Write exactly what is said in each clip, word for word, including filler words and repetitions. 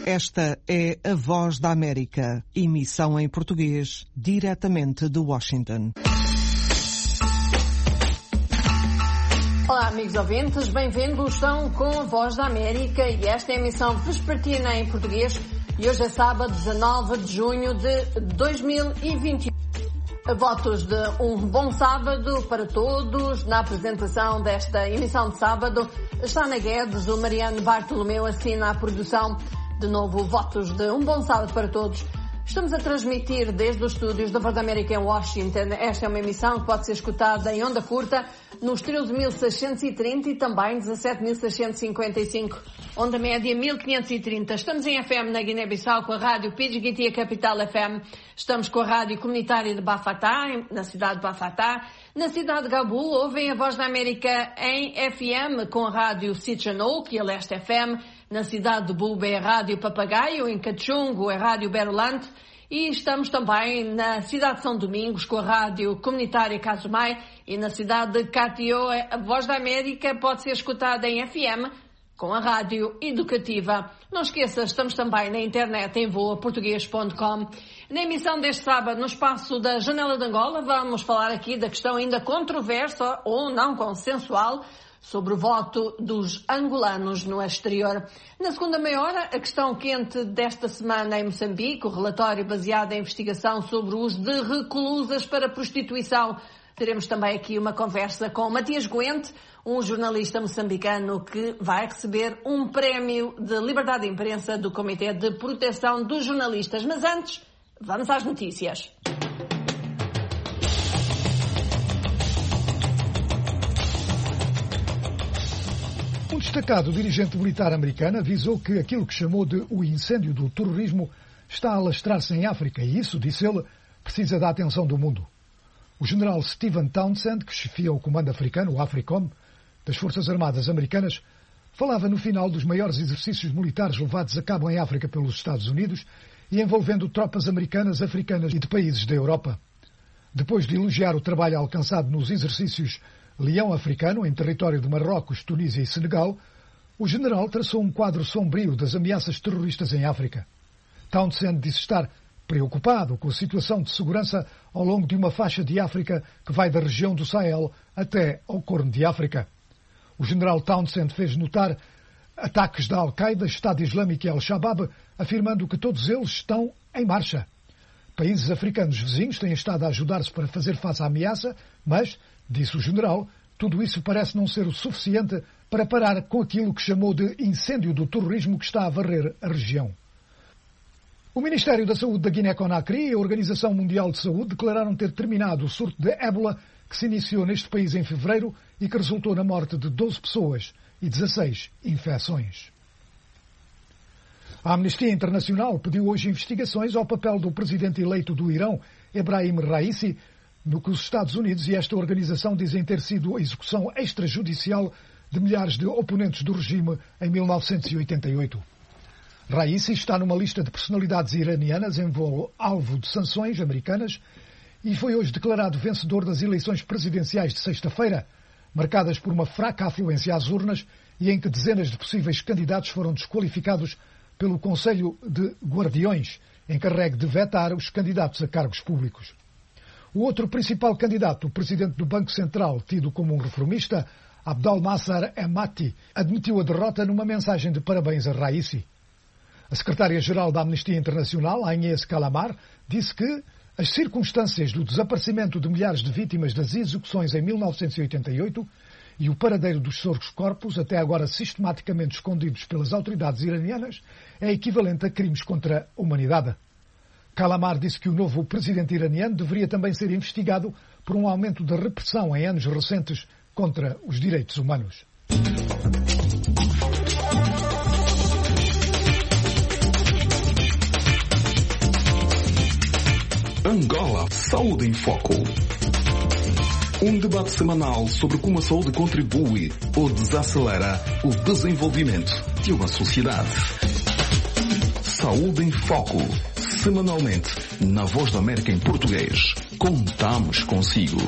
Esta é a Voz da América, emissão em português, diretamente de Washington. Olá, amigos ouvintes, bem-vindos. Estão com a Voz da América e esta é a emissão vespertina em português e hoje é sábado, dezanove de junho de dois mil e vinte e um. Votos de um bom sábado para todos. Na apresentação desta emissão de sábado está Ana Guedes, o Mariano Bartolomeu assina a produção. De novo, votos de um bom sábado para todos. Estamos a transmitir desde os estúdios da Voz da América em Washington. Esta é uma emissão que pode ser escutada em onda curta nos treze mil seiscentos e trinta e também dezessete mil seiscentos e cinquenta e cinco. Onda média mil quinhentos e trinta. Estamos em F M na Guiné-Bissau com a rádio Pidgiti Capital F M. Estamos com a rádio comunitária de Bafatá, na cidade de Bafatá. Na cidade de Gabu, ouvem a Voz da América em F M com a rádio Sitchanouk e a Leste F M. Na cidade de Bulba é a rádio Papagaio, em Cachungo é a rádio Berolante. E estamos também na cidade de São Domingos com a rádio comunitária Casumai e na cidade de Catió a Voz da América pode ser escutada em F M com a rádio educativa. Não esqueça, estamos também na internet em voa português ponto com. Na emissão deste sábado, no espaço da Janela de Angola, vamos falar aqui da questão ainda controversa ou não consensual sobre o voto dos angolanos no exterior. Na segunda meia hora, a questão quente desta semana em Moçambique, o relatório baseado em investigação sobre o uso de reclusas para prostituição. Teremos também aqui uma conversa com Matias Goente, um jornalista moçambicano que vai receber um prémio de liberdade de imprensa do Comitê de Proteção dos Jornalistas. Mas antes, vamos às notícias. Um destacado dirigente militar americano avisou que aquilo que chamou de o incêndio do terrorismo está a alastrar-se em África e isso, disse ele, precisa da atenção do mundo. O general Stephen Townsend, que chefia o comando africano, o AFRICOM, das Forças Armadas Americanas, falava no final dos maiores exercícios militares levados a cabo em África pelos Estados Unidos e envolvendo tropas americanas, africanas e de países da Europa. Depois de elogiar o trabalho alcançado nos exercícios Leão Africano, em território de Marrocos, Tunísia e Senegal, o general traçou um quadro sombrio das ameaças terroristas em África. Townsend disse estar preocupado com a situação de segurança ao longo de uma faixa de África que vai da região do Sahel até ao Corno de África. O general Townsend fez notar ataques da Al-Qaeda, Estado Islâmico e Al-Shabaab, afirmando que todos eles estão em marcha. Países africanos vizinhos têm estado a ajudar-se para fazer face à ameaça, mas, disse o general, tudo isso parece não ser o suficiente para parar com aquilo que chamou de incêndio do terrorismo que está a varrer a região. O Ministério da Saúde da Guiné-Conakry e a Organização Mundial de Saúde declararam ter terminado o surto de ébola que se iniciou neste país em fevereiro e que resultou na morte de doze pessoas e dezasseis infecções. A Amnistia Internacional pediu hoje investigações ao papel do presidente eleito do Irão, Ebrahim Raisi, no que os Estados Unidos e esta organização dizem ter sido a execução extrajudicial de milhares de oponentes do regime em mil novecentos e oitenta e oito. Raisi está numa lista de personalidades iranianas em voo alvo de sanções americanas e foi hoje declarado vencedor das eleições presidenciais de sexta-feira, marcadas por uma fraca afluência às urnas e em que dezenas de possíveis candidatos foram desqualificados pelo Conselho de Guardiões, encarregue de vetar os candidatos a cargos públicos. O outro principal candidato, o presidente do Banco Central, tido como um reformista, Abdelmassar Emati, admitiu a derrota numa mensagem de parabéns a Raisi. A secretária-geral da Amnistia Internacional, Agnès Calamar, disse que as circunstâncias do desaparecimento de milhares de vítimas das execuções em mil novecentos e oitenta e oito e o paradeiro dos seus corpos, até agora sistematicamente escondidos pelas autoridades iranianas, é equivalente a crimes contra a humanidade. Calamar disse que o novo presidente iraniano deveria também ser investigado por um aumento da repressão em anos recentes contra os direitos humanos. Angola Saúde em Foco. Um debate semanal sobre como a saúde contribui ou desacelera o desenvolvimento de uma sociedade. Saúde em Foco. Semanalmente, na Voz da América em português. Contamos consigo.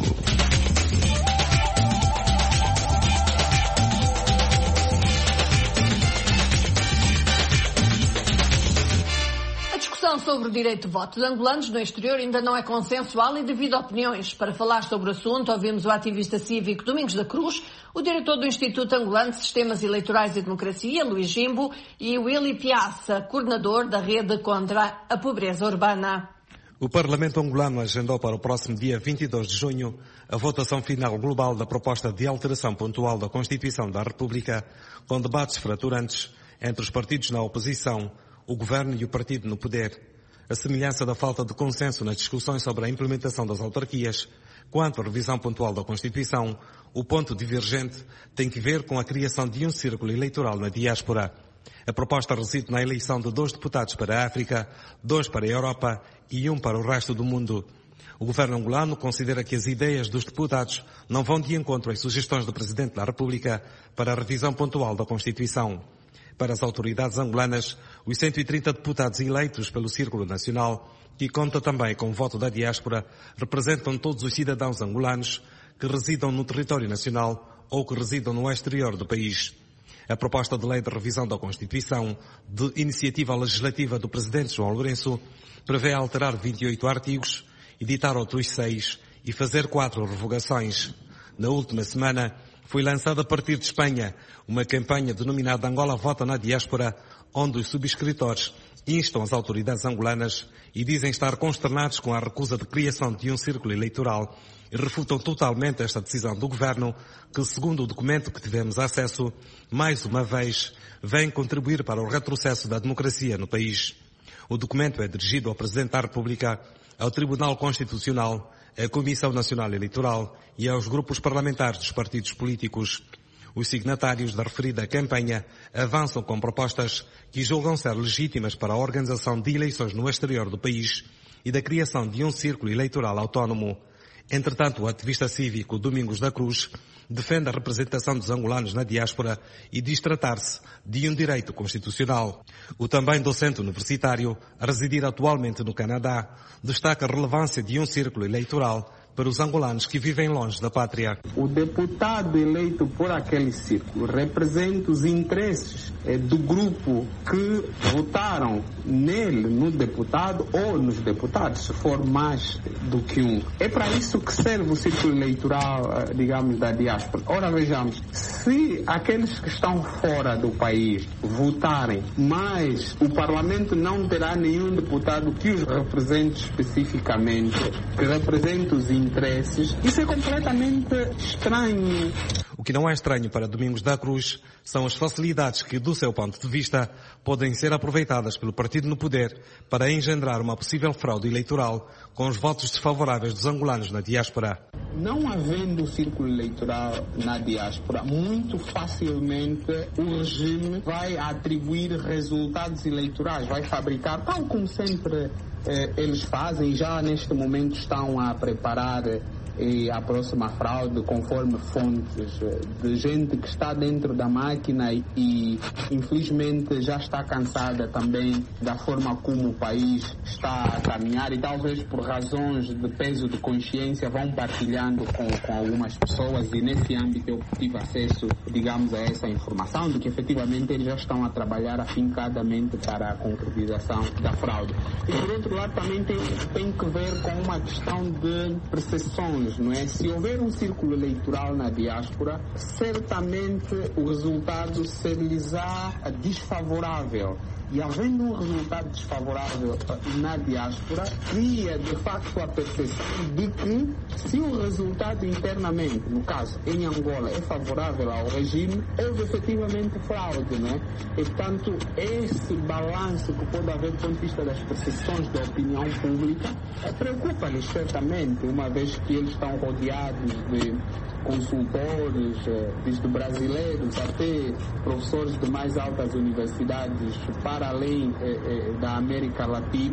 questão sobre o direito de voto de angolanos no exterior ainda não é consensual e divide opiniões. Para falar sobre o assunto, ouvimos o ativista cívico Domingos da Cruz, o diretor do Instituto Angolano de Sistemas Eleitorais e Democracia, Luís Jimbo, e o Willy Piazza, coordenador da Rede contra a Pobreza Urbana. O Parlamento angolano agendou para o próximo dia vinte e dois de junho a votação final global da proposta de alteração pontual da Constituição da República, com debates fraturantes entre os partidos na oposição, o governo e o partido no poder. A semelhança da falta de consenso nas discussões sobre a implementação das autarquias, quanto à revisão pontual da Constituição, o ponto divergente tem que ver com a criação de um círculo eleitoral na diáspora. A proposta reside na eleição de dois deputados para a África, dois para a Europa e um para o resto do mundo. O governo angolano considera que as ideias dos deputados não vão de encontro às sugestões do Presidente da República para a revisão pontual da Constituição. Para as autoridades angolanas, os cento e trinta deputados eleitos pelo Círculo Nacional, que conta também com o voto da diáspora, representam todos os cidadãos angolanos que residam no território nacional ou que residam no exterior do país. A proposta de lei de revisão da Constituição, de iniciativa legislativa do Presidente João Lourenço, prevê alterar vinte e oito artigos, editar outros seis e fazer quatro revogações. Na última semana, foi lançada a partir de Espanha uma campanha denominada Angola Vota na Diáspora, onde os subscritores instam as autoridades angolanas e dizem estar consternados com a recusa de criação de um círculo eleitoral e refutam totalmente esta decisão do governo que, segundo o documento que tivemos acesso, mais uma vez, vem contribuir para o retrocesso da democracia no país. O documento é dirigido ao Presidente da República, ao Tribunal Constitucional, à Comissão Nacional Eleitoral e aos grupos parlamentares dos partidos políticos. Os signatários da referida campanha avançam com propostas que julgam ser legítimas para a organização de eleições no exterior do país e da criação de um círculo eleitoral autónomo. Entretanto, o ativista cívico Domingos da Cruz defende a representação dos angolanos na diáspora e diz tratar-se de um direito constitucional. O também docente universitário, a residir atualmente no Canadá, destaca a relevância de um círculo eleitoral para os angolanos que vivem longe da pátria. O deputado eleito por aquele círculo representa os interesses eh, do grupo que votaram nele, no deputado ou nos deputados, se for mais do que um. É para isso que serve o círculo eleitoral, digamos, da diáspora. Ora, vejamos, se aqueles que estão fora do país votarem, mas o Parlamento não terá nenhum deputado que os represente especificamente, que represente os interesses, isso é completamente estranho. O que não é estranho para Domingos da Cruz são as facilidades que, do seu ponto de vista, podem ser aproveitadas pelo partido no poder para engendrar uma possível fraude eleitoral com os votos desfavoráveis dos angolanos na diáspora. Não havendo círculo eleitoral na diáspora, muito facilmente o regime vai atribuir resultados eleitorais, vai fabricar, tal como sempre eh, eles fazem, já neste momento estão a preparar e a próxima fraude conforme fontes de gente que está dentro da máquina e infelizmente já está cansada também da forma como o país está a caminhar e talvez por razões de peso de consciência vão partilhando com, com algumas pessoas e nesse âmbito eu tive acesso, digamos, a essa informação de que efetivamente eles já estão a trabalhar afincadamente para a concretização da fraude. E por outro lado também tem, tem que ver com uma questão de percepções. Não é? Se houver um círculo eleitoral na diáspora, certamente o resultado ser-lhes-á desfavorável. E havendo um resultado desfavorável na diáspora, cria de facto a percepção de que se o resultado internamente, no caso em Angola, é favorável ao regime, houve efetivamente fraude, não é? E portanto, esse balanço que pode haver do ponto de vista das percepções da opinião pública preocupa-lhes certamente, uma vez que eles estão rodeados de consultores, desde brasileiros até professores de mais altas universidades para além eh, eh, da América Latina,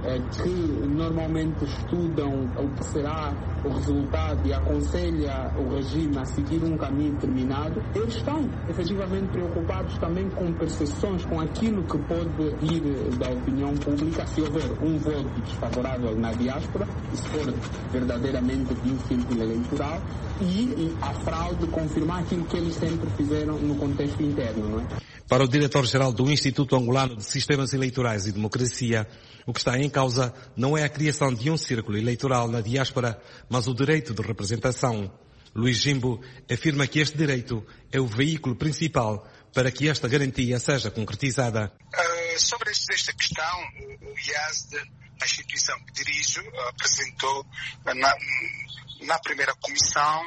que normalmente estudam o que será o resultado e aconselha o regime a seguir um caminho determinado, eles estão efetivamente preocupados também com percepções, com aquilo que pode vir da opinião pública se houver um voto desfavorável na diáspora, e se for verdadeamente de um círculo eleitoral, e, e a fraude confirmar aquilo que eles sempre fizeram no contexto interno, não é? Para o diretor-geral do Instituto Angolano de Sistemas Eleitorais e Democracia, o que está em causa não é a criação de um círculo eleitoral na diáspora, mas o direito de representação. Luís Jimbo afirma que este direito é o veículo principal para que esta garantia seja concretizada. Uh, sobre esta questão, o I A S D, a instituição que dirijo, apresentou na, na primeira comissão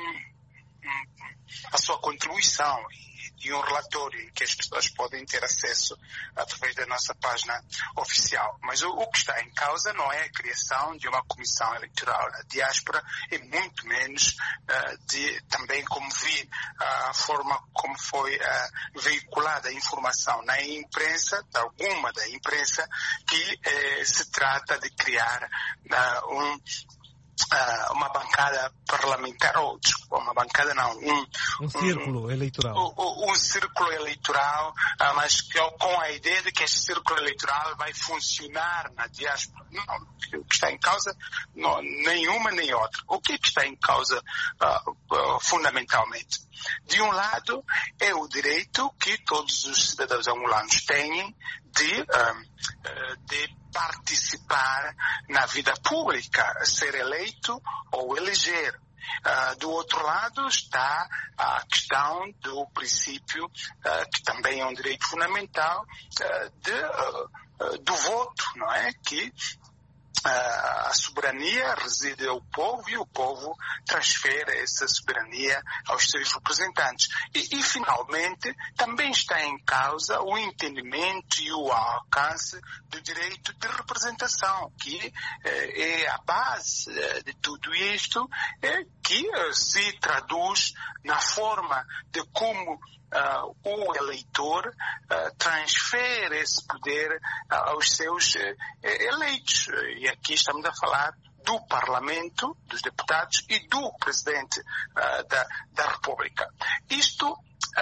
a sua contribuição e um relatório que as pessoas podem ter acesso através da nossa página oficial. Mas o, o que está em causa não é a criação de uma comissão eleitoral na diáspora, e muito menos uh, de, também como vi a forma como foi uh, veiculada a informação na imprensa, de alguma da imprensa, que eh, se trata de criar uh, um Uh, uma bancada parlamentar, ou desculpa, uma bancada não, um, um círculo um, eleitoral. Um, um círculo eleitoral, uh, mas que, com a ideia de que este círculo eleitoral vai funcionar na diáspora. Não, o que está em causa, não, nenhuma nem outra. O que está em causa uh, uh, fundamentalmente? De um lado, é o direito que todos os cidadãos angolanos têm de, uh, de participar na vida pública, ser eleito ou eleger. Uh, do outro lado está a questão do princípio, uh, que também é um direito fundamental, uh, de, uh, uh, do voto, não é? Que a soberania reside ao povo e o povo transfere essa soberania aos seus representantes. E, e finalmente, também está em causa o entendimento e o alcance do direito de representação, que eh, é a base eh, de tudo isto, eh, que eh, se traduz na forma de como Uh, o eleitor uh, transfere esse poder uh, aos seus uh, eleitos. E aqui estamos a falar do Parlamento, dos deputados e do Presidente uh, da, da República. Isto,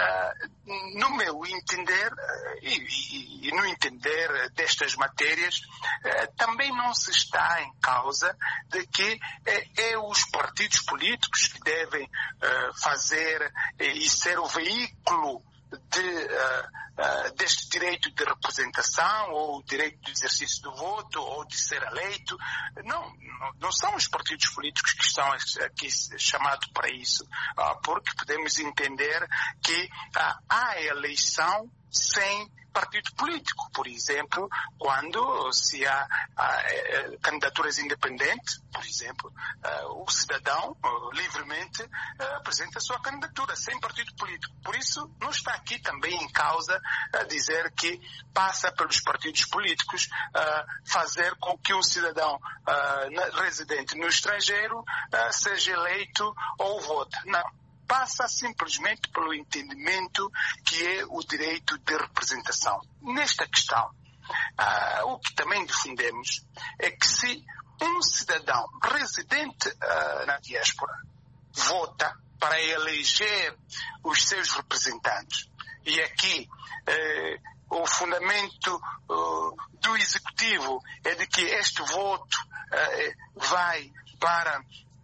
uh, no meu entender, uh, e, e, e no entender destas matérias, uh, também não se está em causa de que uh, é os partidos políticos que devem uh, fazer uh, e ser o veículo de, uh, uh, deste direito de representação, ou direito de exercício do voto, ou de ser eleito. Não, não, não são os partidos políticos que estão aqui chamados para isso, uh, porque podemos entender que uh, há eleição sem partido político. Por exemplo, quando se há, há é, candidaturas independentes, por exemplo, uh, o cidadão uh, livremente uh, apresenta a sua candidatura sem partido político. Por isso, não está aqui também em causa uh, dizer que passa pelos partidos políticos uh, fazer com que um cidadão uh, na, residente no estrangeiro uh, seja eleito ou vote. Não. Passa simplesmente pelo entendimento que é o direito de representação. Nesta questão, uh, o que também defendemos é que se um cidadão residente uh, na diáspora vota para eleger os seus representantes, e aqui uh, o fundamento uh, do Executivo é de que este voto uh, vai para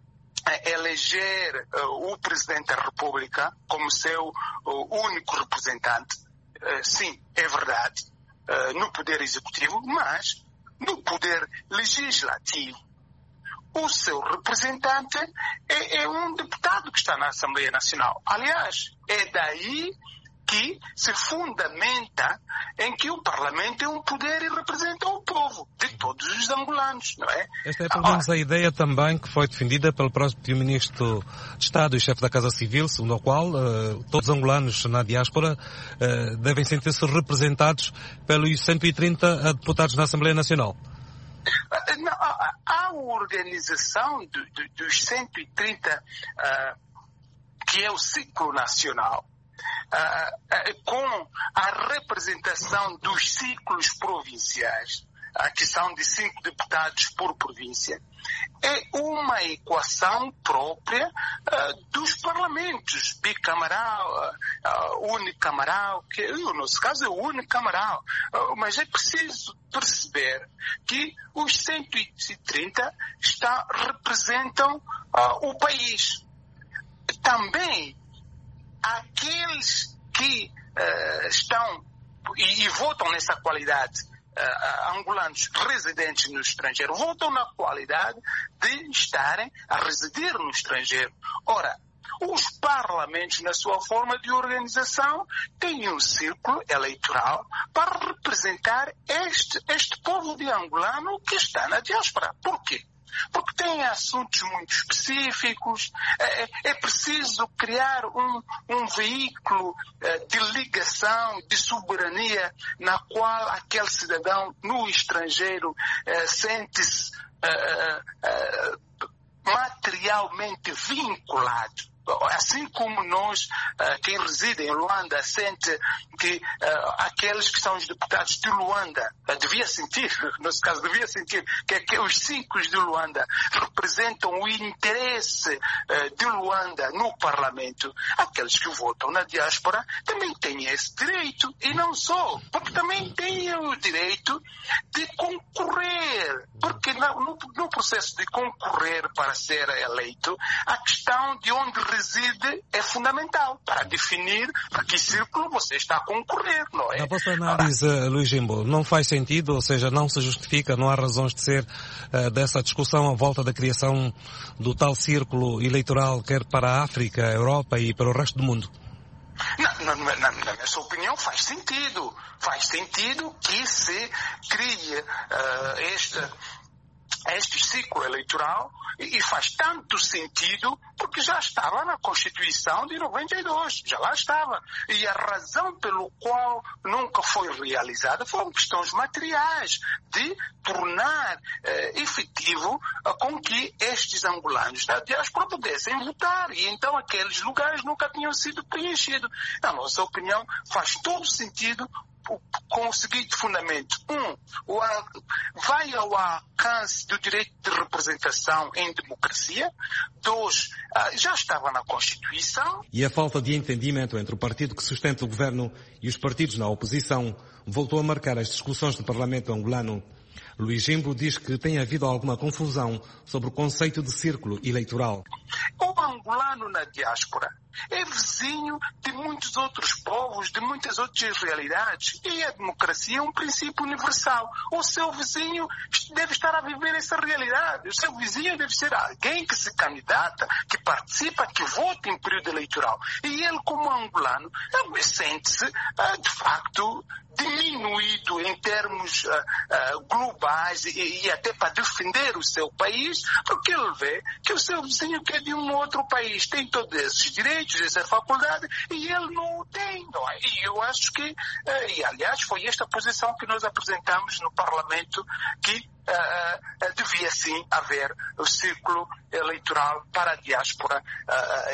eleger uh, o Presidente da República como seu uh, único representante. Uh, sim, é verdade, uh, no Poder Executivo, mas no Poder Legislativo, o seu representante é, é um deputado que está na Assembleia Nacional. Aliás, é daí que se fundamenta em que o Parlamento é um poder e representa o povo de todos os angolanos, não é? Esta é pelo menos a ideia também que foi defendida pelo próprio Ministro de Estado e chefe da Casa Civil, segundo o qual uh, todos os angolanos na diáspora uh, devem sentir-se representados pelos cento e trinta deputados na Assembleia Nacional. Não, a organização do, do, dos cento e trinta, uh, que é o ciclo nacional, Uh, uh, com a representação dos ciclos provinciais, a questão de cinco deputados por província, é uma equação própria uh, dos parlamentos, bicameral, uh, uh, unicameral, que no nosso caso é unicameral, uh, mas é preciso perceber que os cento e trinta está, representam uh, o país. Também aqueles que uh, estão e, e votam nessa qualidade, uh, angolanos residentes no estrangeiro, votam na qualidade de estarem a residir no estrangeiro. Ora, os parlamentos, na sua forma de organização, têm um círculo eleitoral para representar este, este povo de angolano que está na diáspora. Por quê? Porque tem assuntos muito específicos, é, é preciso criar um, um veículo uh, de ligação, de soberania, na qual aquele cidadão no estrangeiro uh, sente-se uh, uh, materialmente vinculado. Assim como nós, uh, quem reside em Luanda, sente que uh, aqueles que são os deputados de Luanda, uh, devia sentir, no nosso caso, devia sentir que, que os cinco de Luanda representam o interesse uh, de Luanda no Parlamento. Aqueles que votam na diáspora também têm esse direito, e não só, porque também têm o direito de concorrer, porque no, no processo de concorrer para ser eleito, a questão de onde reside é fundamental para definir para que círculo você está a concorrer, não é? Na vossa análise, ah, Luís Jimbo, não faz sentido, ou seja, não se justifica, não há razões de ser uh, dessa discussão à volta da criação do tal círculo eleitoral, quer para a África, a Europa e para o resto do mundo? Na, na, na, na minha opinião, faz sentido. Faz sentido que se crie uh, este... este ciclo eleitoral, e faz tanto sentido porque já estava na Constituição de noventa e dois, já lá estava. E a razão pelo qual nunca foi realizada foram questões materiais, de tornar eh, efetivo eh, com que estes angolanos da diáspora pudessem votar. E então aqueles lugares nunca tinham sido preenchidos. Na nossa opinião, faz todo sentido com o seguinte fundamento. Um, o, vai ao alcance do direito de representação em democracia. Dois, já estava na Constituição. E a falta de entendimento entre o partido que sustenta o governo e os partidos na oposição voltou a marcar as discussões do Parlamento angolano. Luís Jimbo diz que tem havido alguma confusão sobre o conceito de círculo eleitoral. O angolano na diáspora é vizinho de muitos outros povos, de muitas outras realidades. E a democracia é um princípio universal. O seu vizinho deve estar a viver essa realidade. O seu vizinho deve ser alguém que se candidata, que participa, que vota em período eleitoral. E ele, como angolano, sente-se, de facto, diminuído em termos uh, uh, globais e, e até para defender o seu país, porque ele vê que o seu vizinho que é de um outro país tem todos esses direitos, essa faculdade, e ele não o tem, não é? E eu acho que, uh, e aliás foi esta posição que nós apresentamos no Parlamento, que Uh, uh, devia sim haver o círculo eleitoral para a diáspora, uh,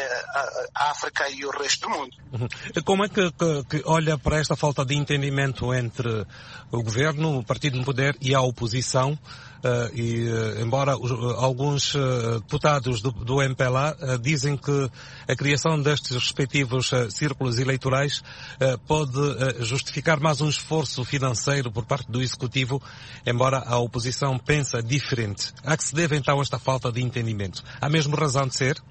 uh, uh, África e o resto do mundo. Como é que, que, que olha para esta falta de entendimento entre o governo, o partido no poder e a oposição? Uh, e uh, embora uh, alguns uh, deputados do, do M P L A uh, dizem que a criação destes respectivos uh, círculos eleitorais uh, pode uh, justificar mais um esforço financeiro por parte do Executivo, embora a oposição pense diferente. A que se deve então esta falta de entendimento? Há mesmo razão de ser?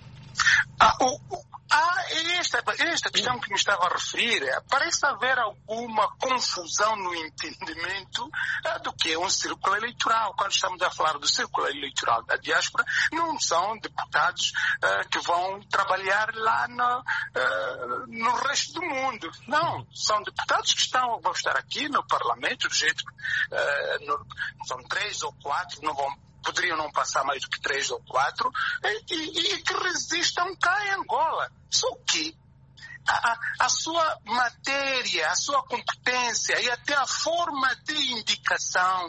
Ah, o, o... Ah, esta, esta questão que me estava a referir, parece haver alguma confusão no entendimento ah, do que é um círculo eleitoral. Quando estamos a falar do círculo eleitoral da diáspora, não são deputados ah, que vão trabalhar lá no, ah, no resto do mundo. Não, são deputados que estão, vão estar aqui no Parlamento, do jeito ah, no, são três ou quatro, não vão poderiam não passar mais do que três ou quatro, e, e, e que resistam cá em Angola. Só que a, a sua matéria, a sua competência e até a forma de indicação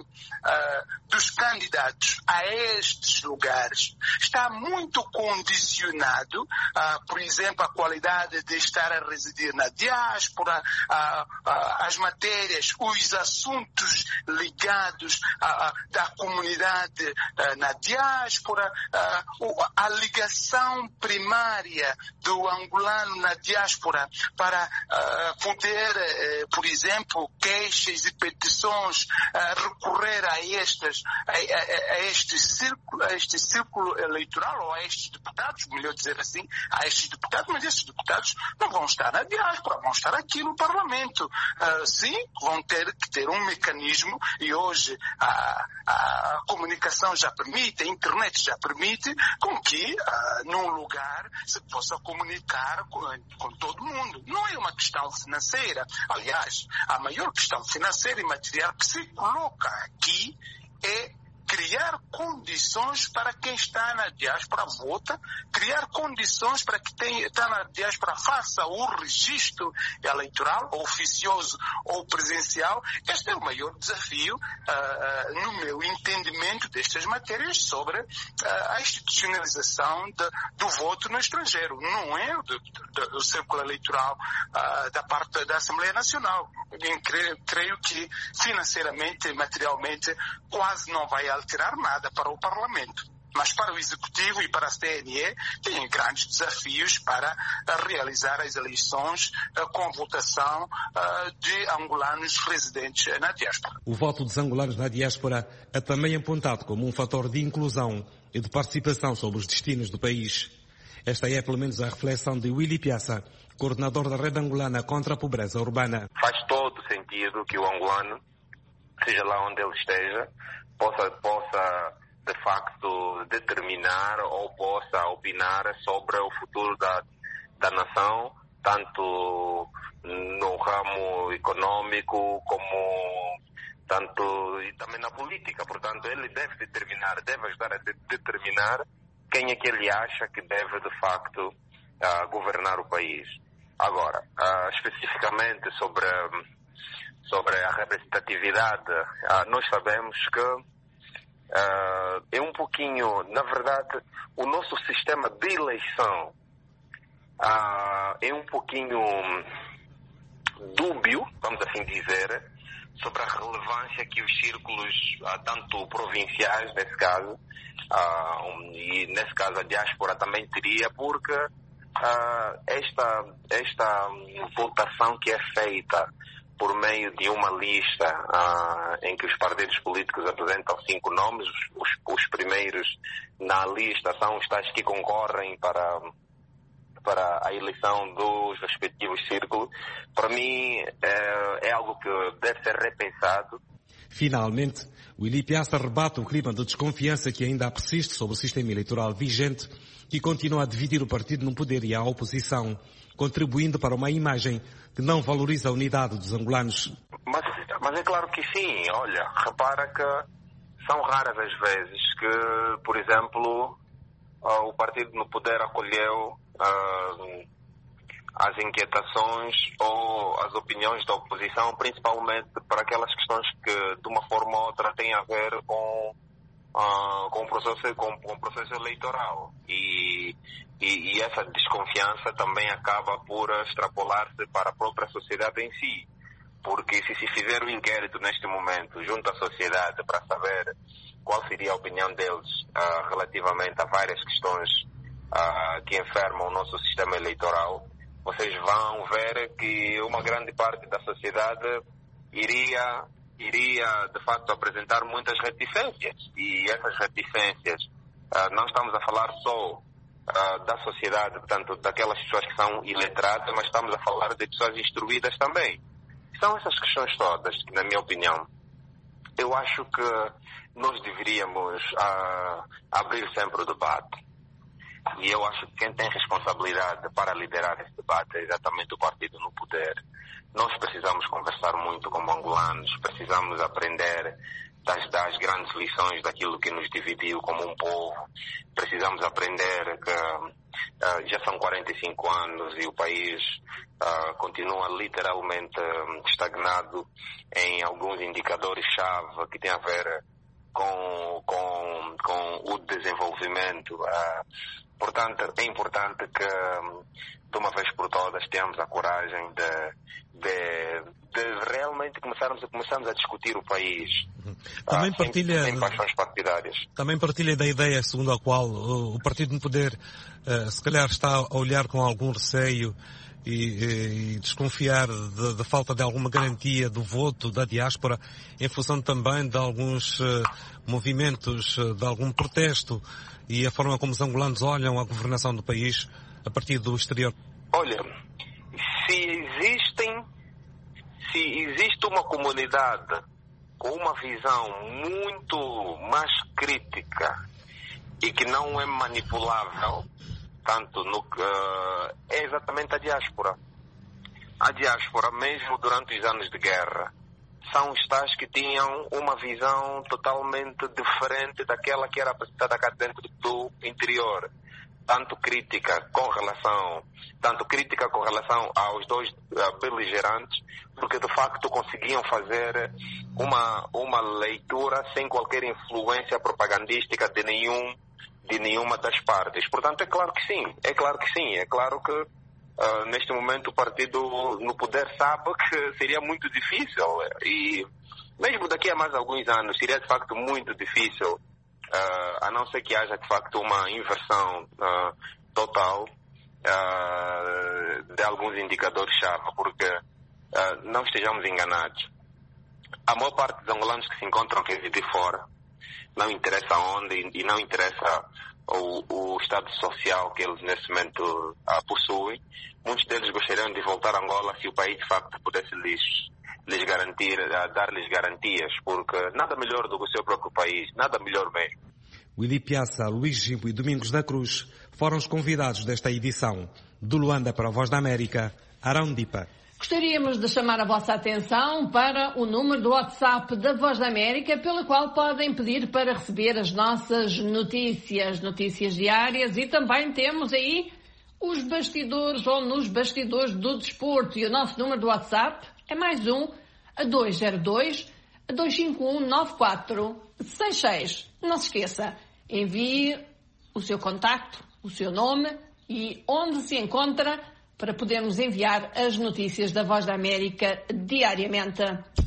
uh, dos candidatos a estes lugares está muito condicionado, uh, por exemplo, a qualidade de estar a residir na diáspora, uh, uh, as matérias, os assuntos ligados à, da comunidade uh, na diáspora, uh, a ligação primária do angolano na diáspora para uh, poder, uh, por exemplo, queixas e petições, uh, recorrer a estas, a, a, a, este círculo, a este círculo eleitoral ou a estes deputados, melhor dizer assim, a estes deputados, mas estes deputados não vão estar na diáspora, vão estar aqui no Parlamento. Uh, sim, vão ter que ter um mecanismo e hoje a, a comunicação já permite, a internet já permite com que uh, num lugar se possa comunicar com, com todo mundo. Não é uma questão financeira. Aliás, a maior questão financeira e material que se coloca aqui é criar condições para quem está na diáspora vota, criar condições para quem está na diáspora faça o registro eleitoral, oficioso ou presencial. Este é o maior desafio, uh, no meu entendimento, destas matérias sobre uh, a institucionalização de, do voto no estrangeiro. Não é o do, do, do círculo eleitoral uh, da parte da Assembleia Nacional. Eu creio, creio que financeiramente e materialmente quase não vai alterar nada para o Parlamento. Mas para o Executivo e para a C N E tem grandes desafios para uh, realizar as eleições uh, com votação uh, de angolanos residentes na diáspora. O voto dos angolanos na diáspora é também apontado como um fator de inclusão e de participação sobre os destinos do país. Esta é, pelo menos, a reflexão de Willy Piazza, coordenador da Rede Angolana contra a Pobreza Urbana. Faz todo sentido que o angolano, seja lá onde ele esteja, possa, possa de facto determinar ou possa opinar sobre o futuro da, da nação, tanto no ramo econômico como tanto e também na política. Portanto, ele deve determinar, deve ajudar a de, determinar quem é que ele acha que deve de facto uh, governar o país. Agora, uh, especificamente sobre, sobre a representatividade, uh, nós sabemos que uh, é um pouquinho, na verdade, o nosso sistema de eleição uh, é um pouquinho dúbio, vamos assim dizer, sobre a relevância que os círculos, uh, tanto provinciais, nesse caso, uh, um, e nesse caso a diáspora também teria, porque uh, esta, esta votação que é feita por meio de uma lista uh, em que os partidos políticos apresentam cinco nomes, os, os primeiros na lista são os tais que concorrem para... para a eleição dos respectivos círculos, para mim é, é algo que deve ser repensado. Finalmente, Willy Piazza rebate o clima de desconfiança que ainda persiste sobre o sistema eleitoral vigente, que continua a dividir o partido no poder e a oposição, contribuindo para uma imagem que não valoriza a unidade dos angolanos. Mas, mas é claro que sim. Olha, repara que são raras as vezes que, por exemplo, o partido no poder acolheu Uh, as inquietações ou as opiniões da oposição, principalmente para aquelas questões que, de uma forma ou outra, têm a ver com, uh, com, o, processo, com, com o processo eleitoral. E, e, e essa desconfiança também acaba por extrapolar-se para a própria sociedade em si. Porque se se fizer um inquérito neste momento junto à sociedade para saber qual seria a opinião deles uh, relativamente a várias questões Uh, que enfermam o nosso sistema eleitoral, vocês vão ver que uma grande parte da sociedade iria, iria de facto apresentar muitas reticências. E essas reticências, uh, não estamos a falar só uh, da sociedade, portanto, daquelas pessoas que são iletradas, mas estamos a falar de pessoas instruídas também. São essas questões todas que, na minha opinião, eu acho que nós deveríamos uh, abrir sempre o debate. E eu acho que quem tem responsabilidade para liderar esse debate é exatamente o partido no poder. Nós precisamos conversar muito como angolanos, precisamos aprender das, das grandes lições daquilo que nos dividiu como um povo. Precisamos aprender que uh, já são quarenta e cinco anos e o país uh, continua literalmente um, estagnado em alguns indicadores-chave que têm a ver com, com, com o desenvolvimento. Uh, portanto, é importante que, um, de uma vez por todas, tenhamos a coragem de, de, de realmente começarmos a, começarmos a discutir o país. Também uh, partilha, sem, sem paixões partidárias. Também partilha da ideia segundo a qual o, o Partido no Poder uh, se calhar está a olhar com algum receio e, e, e desconfiar da falta de alguma garantia do voto da diáspora, em função também de alguns uh, movimentos, uh, de algum protesto e a forma como os angolanos olham a governação do país a partir do exterior. Olha, se existem, se existe uma comunidade com uma visão muito mais crítica e que não é manipulável, tanto no, uh, é exatamente a diáspora. A diáspora, mesmo durante os anos de guerra, são os tais que tinham uma visão totalmente diferente daquela que era apresentada cá dentro do interior. Tanto crítica com relação, tanto crítica com relação aos dois uh, beligerantes, porque de facto conseguiam fazer uma, uma leitura sem qualquer influência propagandística de nenhum, de nenhuma das partes. Portanto, é claro que sim, é claro que sim, é claro que uh, neste momento o partido no poder sabe que seria muito difícil e mesmo daqui a mais alguns anos seria de facto muito difícil. Uh, a não ser que haja de facto uma inversão uh, total uh, de alguns indicadores-chave, porque uh, não estejamos enganados. A maior parte dos angolanos que se encontram aqui de fora, não interessa onde e não interessa o, o estado social que eles nesse momento uh, possuem, muitos deles gostariam de voltar a Angola se o país de facto pudesse lhes lhes garantir, dar-lhes garantias, porque nada melhor do que o seu próprio país, nada melhor mesmo. Willy Piazza, Luís Gibo e Domingos da Cruz foram os convidados desta edição. Do Luanda para a Voz da América, Arão Dipa. Gostaríamos de chamar a vossa atenção para o número do WhatsApp da Voz da América, pelo qual podem pedir para receber as nossas notícias, notícias diárias, e também temos aí os bastidores ou nos bastidores do desporto. E o nosso número do WhatsApp é mais um, a dois zero dois, dois cinco um, nove quatro seis seis. Não se esqueça, envie o seu contacto, o seu nome e onde se encontra para podermos enviar as notícias da Voz da América diariamente.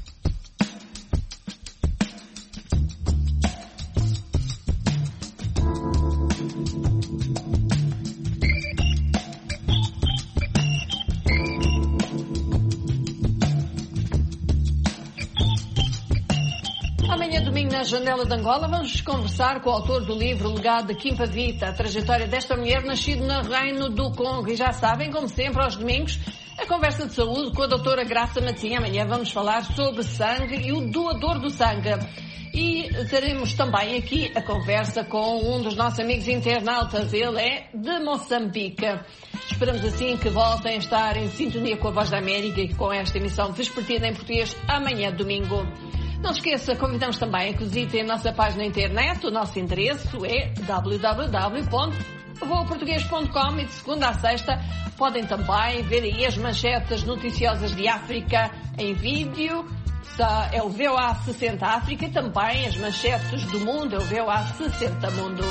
Na Janela de Angola vamos conversar com o autor do livro Legado de Kimpa Vita, a trajetória desta mulher nascida no Reino do Congo. E já sabem, como sempre, aos domingos, a conversa de saúde com a doutora Graça Matinha. Amanhã vamos falar sobre sangue e o doador do sangue. E teremos também aqui a conversa com um dos nossos amigos internautas. Ele é de Moçambique. Esperamos assim que voltem a estar em sintonia com a Voz da América e com esta emissão vespertina em português amanhã, domingo. Não se esqueça, convidamos também a que visitem a nossa página na internet. O nosso endereço é w w w ponto voa português ponto com e de segunda a sexta podem também ver aí as manchetes noticiosas de África em vídeo. É o V O A sessenta África e também as manchetes do mundo, é o V O A sessenta Mundo.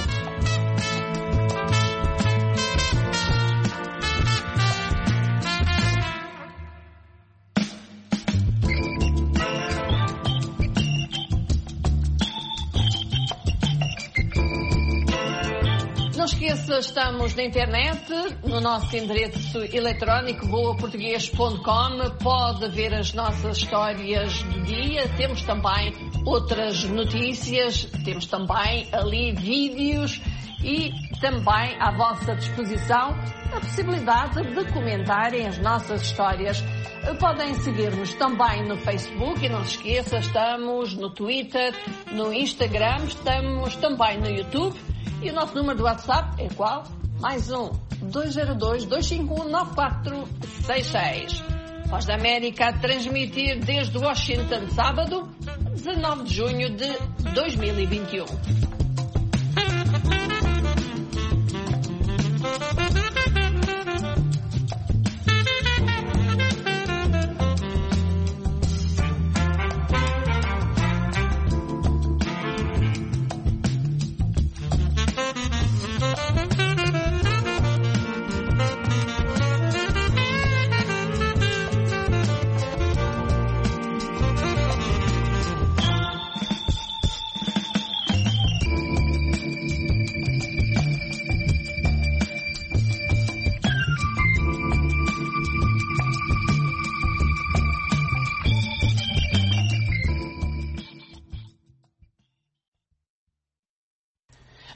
Não esqueça, estamos na internet, no nosso endereço eletrónico voa português ponto com. Pode ver as nossas histórias do dia. Temos também outras notícias, temos também ali vídeos e também à vossa disposição a possibilidade de comentarem as nossas histórias. Podem seguir-nos também no Facebook e não se esqueça, estamos no Twitter, no Instagram, estamos também no YouTube. E o nosso número do WhatsApp é qual? Mais um, dois zero dois, dois cinco um, nove quatro seis seis. Voz da América a transmitir desde Washington, sábado, dezanove de junho de dois mil e vinte e um.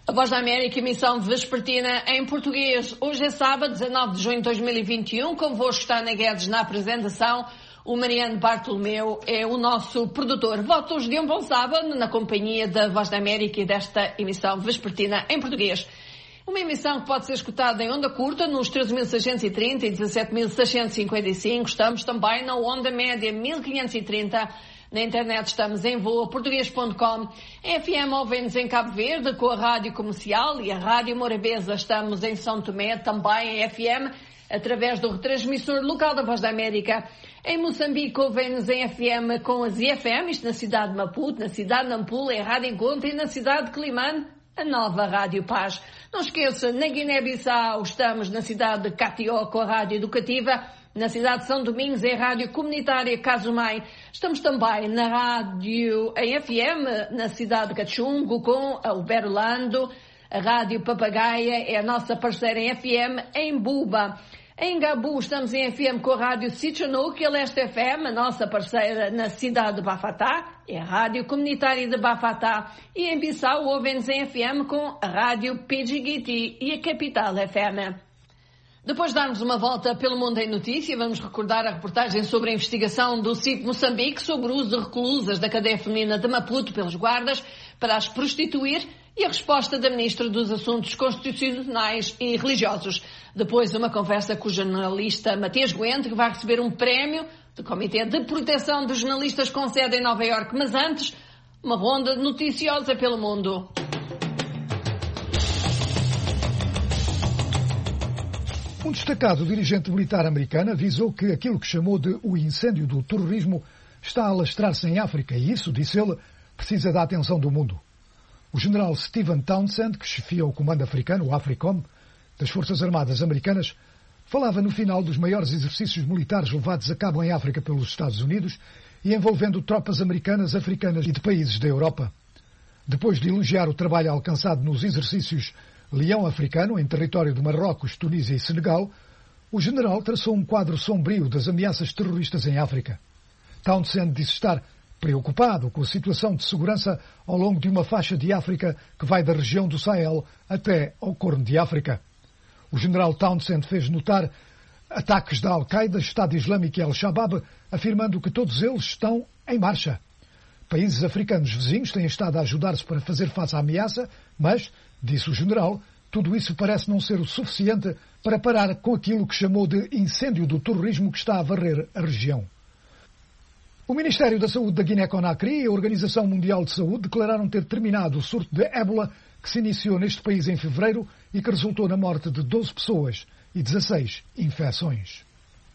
A Voz da América, emissão vespertina em português. Hoje é sábado, dezanove de junho de dois mil e vinte e um. Convosco está Ana Guedes na apresentação. O Mariano Bartolomeu é o nosso produtor. Votos de um bom sábado na companhia da Voz da América e desta emissão vespertina em português. Uma emissão que pode ser escutada em onda curta nos treze mil seiscentos e trinta e dezassete mil seiscentos e cinquenta e cinco. Estamos também na onda média mil quinhentos e trinta. Na internet estamos em voa português ponto com. Em F M ouvem-nos em Cabo Verde com a Rádio Comercial e a Rádio Morabeza. Estamos em São Tomé, também em F M, através do retransmissor local da Voz da América. Em Moçambique ouvem-nos em F M com as I F M, isto na cidade de Maputo, na cidade de Nampula, em Rádio Encontro, e na cidade de Climane, a nova Rádio Paz. Não esqueça, na Guiné-Bissau estamos na cidade de Catió com a Rádio Educativa. Na cidade de São Domingos, é a Rádio Comunitária Casumai. Estamos também na rádio em F M, na cidade de Cachungo, com a Uberlando. A Rádio Papagaia é a nossa parceira em F M, em Buba. Em Gabu estamos em F M com a Rádio Sitchanouk, a Leste F M, a nossa parceira na cidade de Bafatá, é a Rádio Comunitária de Bafatá. E em Bissau ouvem-nos em F M com a Rádio Pidjigiti e a Capital F M. Depois de darmos uma volta pelo mundo em notícia, vamos recordar a reportagem sobre a investigação do C I P Moçambique sobre o uso de reclusas da cadeia feminina de Maputo pelos guardas para as prostituir e a resposta da Ministra dos Assuntos Constitucionais e Religiosos. Depois, uma conversa com o jornalista Matias Guente, que vai receber um prémio do Comitê de Proteção dos Jornalistas com sede em Nova Iorque. Mas antes, uma ronda noticiosa pelo mundo. Um destacado dirigente militar americano avisou que aquilo que chamou de o incêndio do terrorismo está a alastrar-se em África e isso, disse ele, precisa da atenção do mundo. O general Stephen Townsend, que chefia o comando africano, o AFRICOM, das Forças Armadas Americanas, falava no final dos maiores exercícios militares levados a cabo em África pelos Estados Unidos e envolvendo tropas americanas, africanas e de países da Europa. Depois de elogiar o trabalho alcançado nos exercícios Leão Africano, em território de Marrocos, Tunísia e Senegal, o general traçou um quadro sombrio das ameaças terroristas em África. Townsend disse estar preocupado com a situação de segurança ao longo de uma faixa de África que vai da região do Sahel até ao Corno de África. O general Townsend fez notar ataques da Al-Qaeda, Estado Islâmico e Al-Shabaab, afirmando que todos eles estão em marcha. Países africanos vizinhos têm estado a ajudar-se para fazer face à ameaça, mas, disse o general, tudo isso parece não ser o suficiente para parar com aquilo que chamou de incêndio do terrorismo que está a varrer a região. O Ministério da Saúde da Guiné-Conakry e a Organização Mundial de Saúde declararam ter terminado o surto de ébola que se iniciou neste país em fevereiro e que resultou na morte de doze pessoas e dezasseis infecções.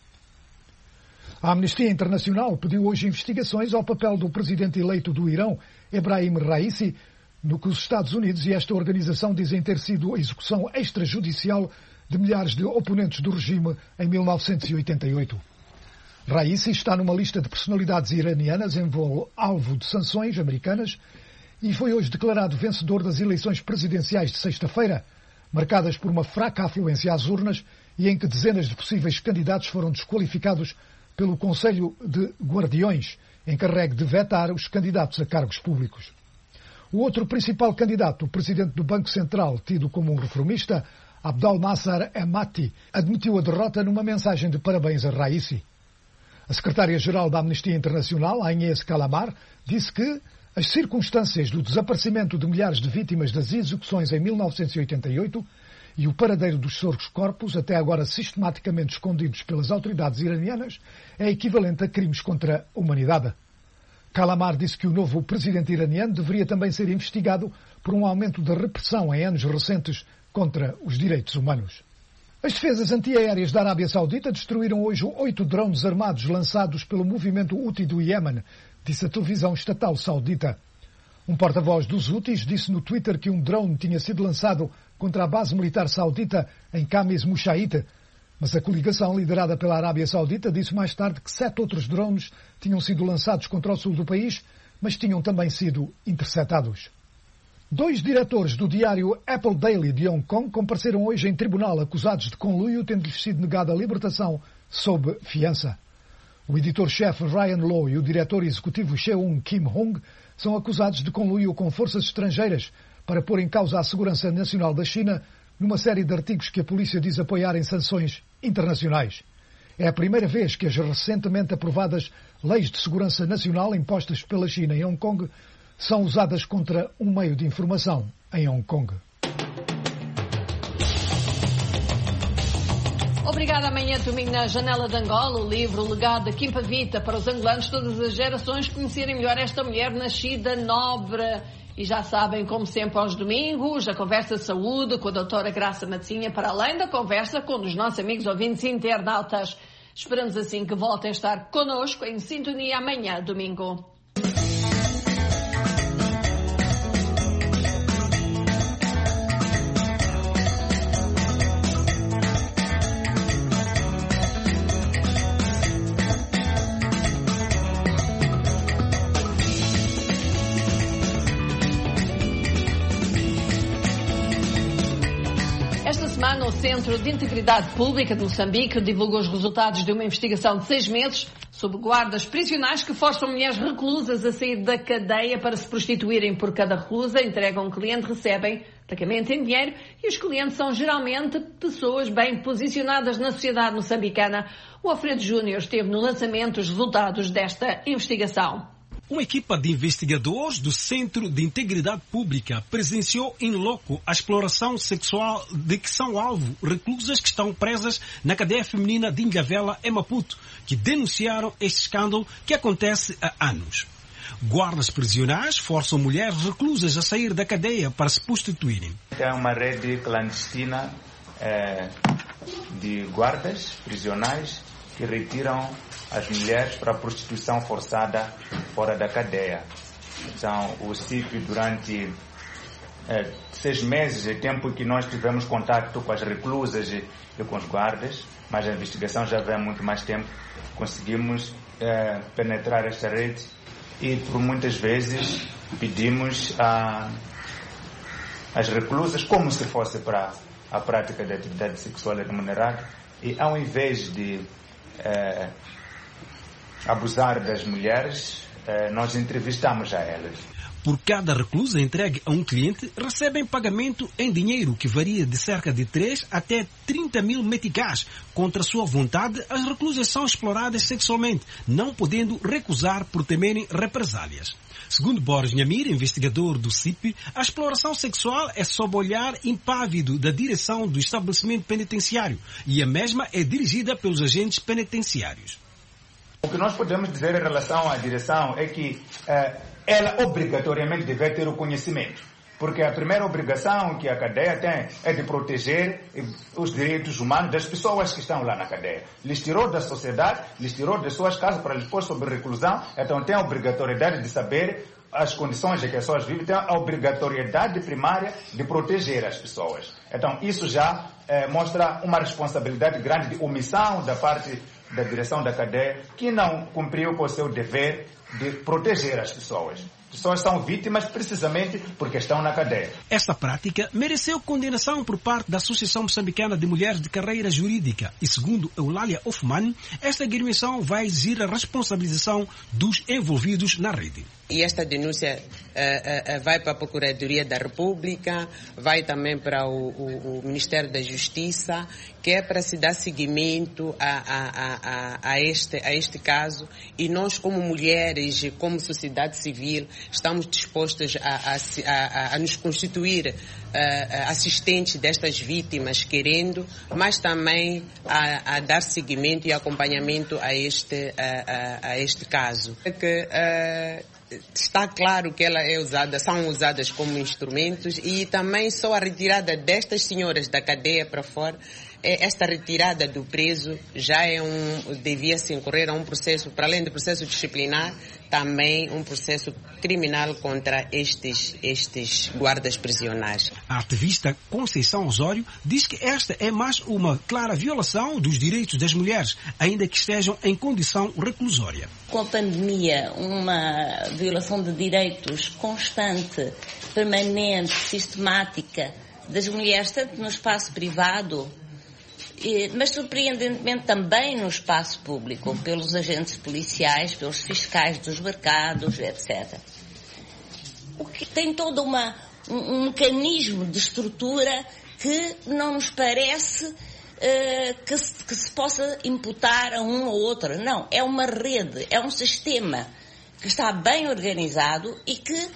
A Amnistia Internacional pediu hoje investigações ao papel do presidente eleito do Irão, Ebrahim Raisi, no que os Estados Unidos e esta organização dizem ter sido a execução extrajudicial de milhares de oponentes do regime em mil novecentos e oitenta e oito. Raisi está numa lista de personalidades iranianas em voo alvo de sanções americanas e foi hoje declarado vencedor das eleições presidenciais de sexta-feira, marcadas por uma fraca afluência às urnas e em que dezenas de possíveis candidatos foram desqualificados pelo Conselho de Guardiões, encarregue de vetar os candidatos a cargos públicos. O outro principal candidato, o presidente do Banco Central, tido como um reformista, Abdel Nasser Emati, admitiu a derrota numa mensagem de parabéns a Raisi. A secretária-geral da Amnistia Internacional, Agnès Calamar, disse que as circunstâncias do desaparecimento de milhares de vítimas das execuções em mil novecentos e oitenta e oito e o paradeiro dos seus corpos, até agora sistematicamente escondidos pelas autoridades iranianas, é equivalente a crimes contra a humanidade. Calamar disse que o novo presidente iraniano deveria também ser investigado por um aumento da repressão em anos recentes contra os direitos humanos. As defesas antiaéreas da Arábia Saudita destruíram hoje oito drones armados lançados pelo movimento Houthi do Iémen, disse a televisão estatal saudita. Um porta-voz dos Houthis disse no Twitter que um drone tinha sido lançado contra a base militar saudita em Khamis Mushait, mas a coligação liderada pela Arábia Saudita disse mais tarde que sete outros drones tinham sido lançados contra o sul do país, mas tinham também sido interceptados. Dois diretores do diário Apple Daily de Hong Kong compareceram hoje em tribunal acusados de conluio, tendo-lhes sido negada a libertação sob fiança. O editor-chefe Ryan Lowe e o diretor executivo Cheung Kim Hong são acusados de conluio com forças estrangeiras para pôr em causa a segurança nacional da China numa série de artigos que a polícia diz apoiar em sanções internacionais. É a primeira vez que as recentemente aprovadas leis de segurança nacional impostas pela China em Hong Kong são usadas contra um meio de informação em Hong Kong. Obrigada. Amanhã, domingo, na Janela de Angola, o livro O Legado da Quimpa Vita, para os angolanos, todas as gerações conhecerem melhor esta mulher nascida nobre. E já sabem, como sempre, aos domingos, a conversa de saúde com a doutora Graça Matzinha, para além da conversa com os nossos amigos ouvintes internautas. Esperamos assim que voltem a estar connosco em sintonia amanhã, domingo. O Centro de Integridade Pública de Moçambique divulgou os resultados de uma investigação de seis meses sobre guardas prisionais que forçam mulheres reclusas a sair da cadeia para se prostituírem. Por cada reclusa entregam um cliente, recebem pagamento em dinheiro e os clientes são geralmente pessoas bem posicionadas na sociedade moçambicana. O Alfredo Júnior esteve no lançamento dos resultados desta investigação. Uma equipa de investigadores do Centro de Integridade Pública presenciou em loco a exploração sexual de que são alvo reclusas que estão presas na cadeia feminina de Ingavela, em Maputo, que denunciaram este escândalo que acontece há anos. Guardas prisionais forçam mulheres reclusas a sair da cadeia para se prostituírem. É uma rede clandestina é, de guardas prisionais que retiram as mulheres para a prostituição forçada fora da cadeia. Então, o C I P, durante é, seis meses, é tempo que nós tivemos contato com as reclusas e, e com os guardas, mas a investigação já vem há muito mais tempo, conseguimos é, penetrar esta rede e, por muitas vezes, pedimos a, as reclusas como se fosse para a prática da atividade sexual remunerada e, ao invés de é, abusar das mulheres, eh, nós entrevistamos a elas. Por cada reclusa entregue a um cliente, recebem pagamento em dinheiro que varia de cerca de três até trinta mil meticais. Contra sua vontade, as reclusas são exploradas sexualmente, não podendo recusar por temerem represálias. Segundo Boris Nhamir, investigador do C I P, a exploração sexual é sob o olhar impávido da direção do estabelecimento penitenciário e a mesma é dirigida pelos agentes penitenciários. O que nós podemos dizer em relação à direção é que eh, ela obrigatoriamente deve ter o conhecimento, porque a primeira obrigação que a cadeia tem é de proteger os direitos humanos das pessoas que estão lá na cadeia. Lhes tirou da sociedade, lhes tirou das suas casas para lhes pôr sob reclusão, então tem a obrigatoriedade de saber as condições em que as pessoas vivem, tem a obrigatoriedade primária de proteger as pessoas. Então isso já eh, mostra uma responsabilidade grande de omissão da parte da direção da cadeia, que não cumpriu com o seu dever de proteger as pessoas. As pessoas são vítimas precisamente porque estão na cadeia. Esta prática mereceu condenação por parte da Associação Moçambicana de Mulheres de Carreira Jurídica e, segundo Eulália Hoffmann, esta agremiação vai exigir a responsabilização dos envolvidos na rede. E esta denúncia uh, uh, vai para a Procuradoria da República, vai também para o, o, o Ministério da Justiça, que é para se dar seguimento a, a, a, a, este, a este caso. E nós, como mulheres, como sociedade civil, estamos dispostos a, a, a, a nos constituir uh, assistentes destas vítimas, querendo, mas também a, a dar seguimento e acompanhamento a este, a, a, a este caso. Que, uh, Está claro que ela é usada, são usadas como instrumentos e também só a retirada destas senhoras da cadeia para fora, esta retirada do preso já é um, devia-se incorrer a um processo, para além do processo disciplinar, também um processo criminal contra estes, estes guardas prisionais. A ativista Conceição Osório diz que esta é mais uma clara violação dos direitos das mulheres, ainda que estejam em condição reclusória. Com a pandemia, uma violação de direitos constante, permanente, sistemática das mulheres, tanto no espaço privado, mas surpreendentemente também no espaço público, pelos agentes policiais, pelos fiscais dos mercados, etcétera. O que tem toda uma, um, um mecanismo de estrutura que não nos parece uh, que, se, que se possa imputar a um ou outro. Não, é uma rede, é um sistema que está bem organizado e que uh,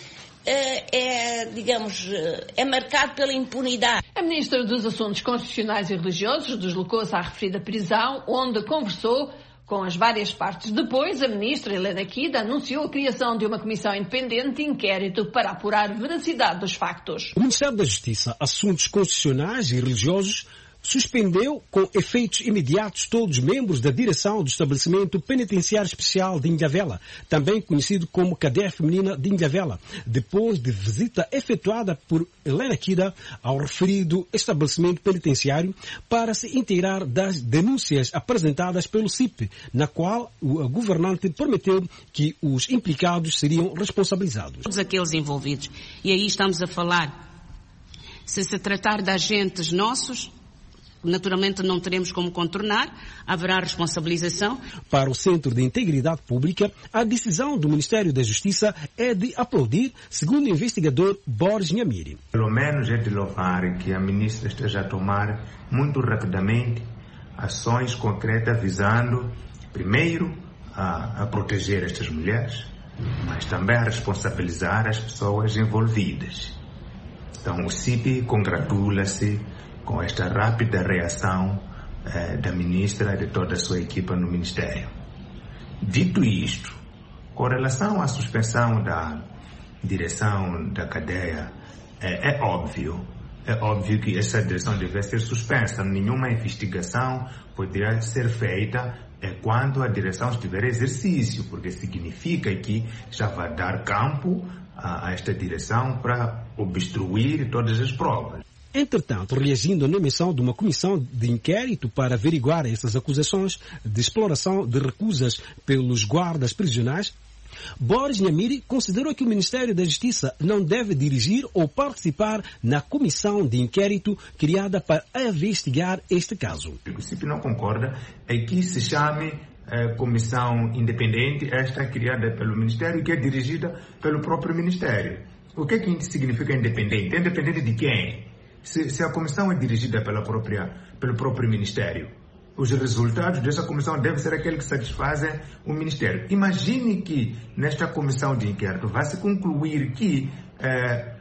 é, digamos, uh, é marcado pela impunidade. A Ministra dos Assuntos Constitucionais e Religiosos deslocou-se à referida prisão, onde conversou com as várias partes. Depois, a Ministra Helena Kida anunciou a criação de uma comissão independente de inquérito para apurar a veracidade dos factos. O Ministério da Justiça, Assuntos Constitucionais e Religiosos suspendeu com efeitos imediatos todos os membros da direção do estabelecimento penitenciário especial de Ilhavela, também conhecido como Cadeia Feminina de Ilhavela, depois de visita efetuada por Helena Kida ao referido estabelecimento penitenciário para se inteirar das denúncias apresentadas pelo C I P, na qual o governante prometeu que os implicados seriam responsabilizados. Todos aqueles envolvidos. E aí estamos a falar, se se tratar de agentes nossos, naturalmente não teremos como contornar, haverá responsabilização. Para o Centro de Integridade Pública, a decisão do Ministério da Justiça é de aplaudir, segundo o investigador Boris Nyamiri. Pelo menos é de louvar que a ministra esteja a tomar muito rapidamente ações concretas visando, primeiro, a, a proteger estas mulheres, mas também a responsabilizar as pessoas envolvidas. Então o C I P congratula-se com esta rápida reação eh, da ministra e de toda a sua equipa no Ministério. Dito isto, com relação à suspensão da direção da cadeia, é, é óbvio, é óbvio que essa direção deve ser suspensa. Nenhuma investigação poderá ser feita é, quando a direção estiver em exercício, porque significa que já vai dar campo a, a esta direção para obstruir todas as provas. Entretanto, reagindo à nomeação de uma comissão de inquérito para averiguar essas acusações de exploração de recusas pelos guardas prisionais, Boris Nyamiri considerou que o Ministério da Justiça não deve dirigir ou participar na comissão de inquérito criada para investigar este caso. O C I P não concorda é que se chame eh, comissão independente, esta criada pelo Ministério, que é dirigida pelo próprio Ministério. O que, é que significa independente? É independente de quem? Se, se a comissão é dirigida pela própria, pelo próprio Ministério, os resultados dessa comissão devem ser aqueles que satisfazem o Ministério. Imagine que nesta comissão de inquérito vai se concluir que eh,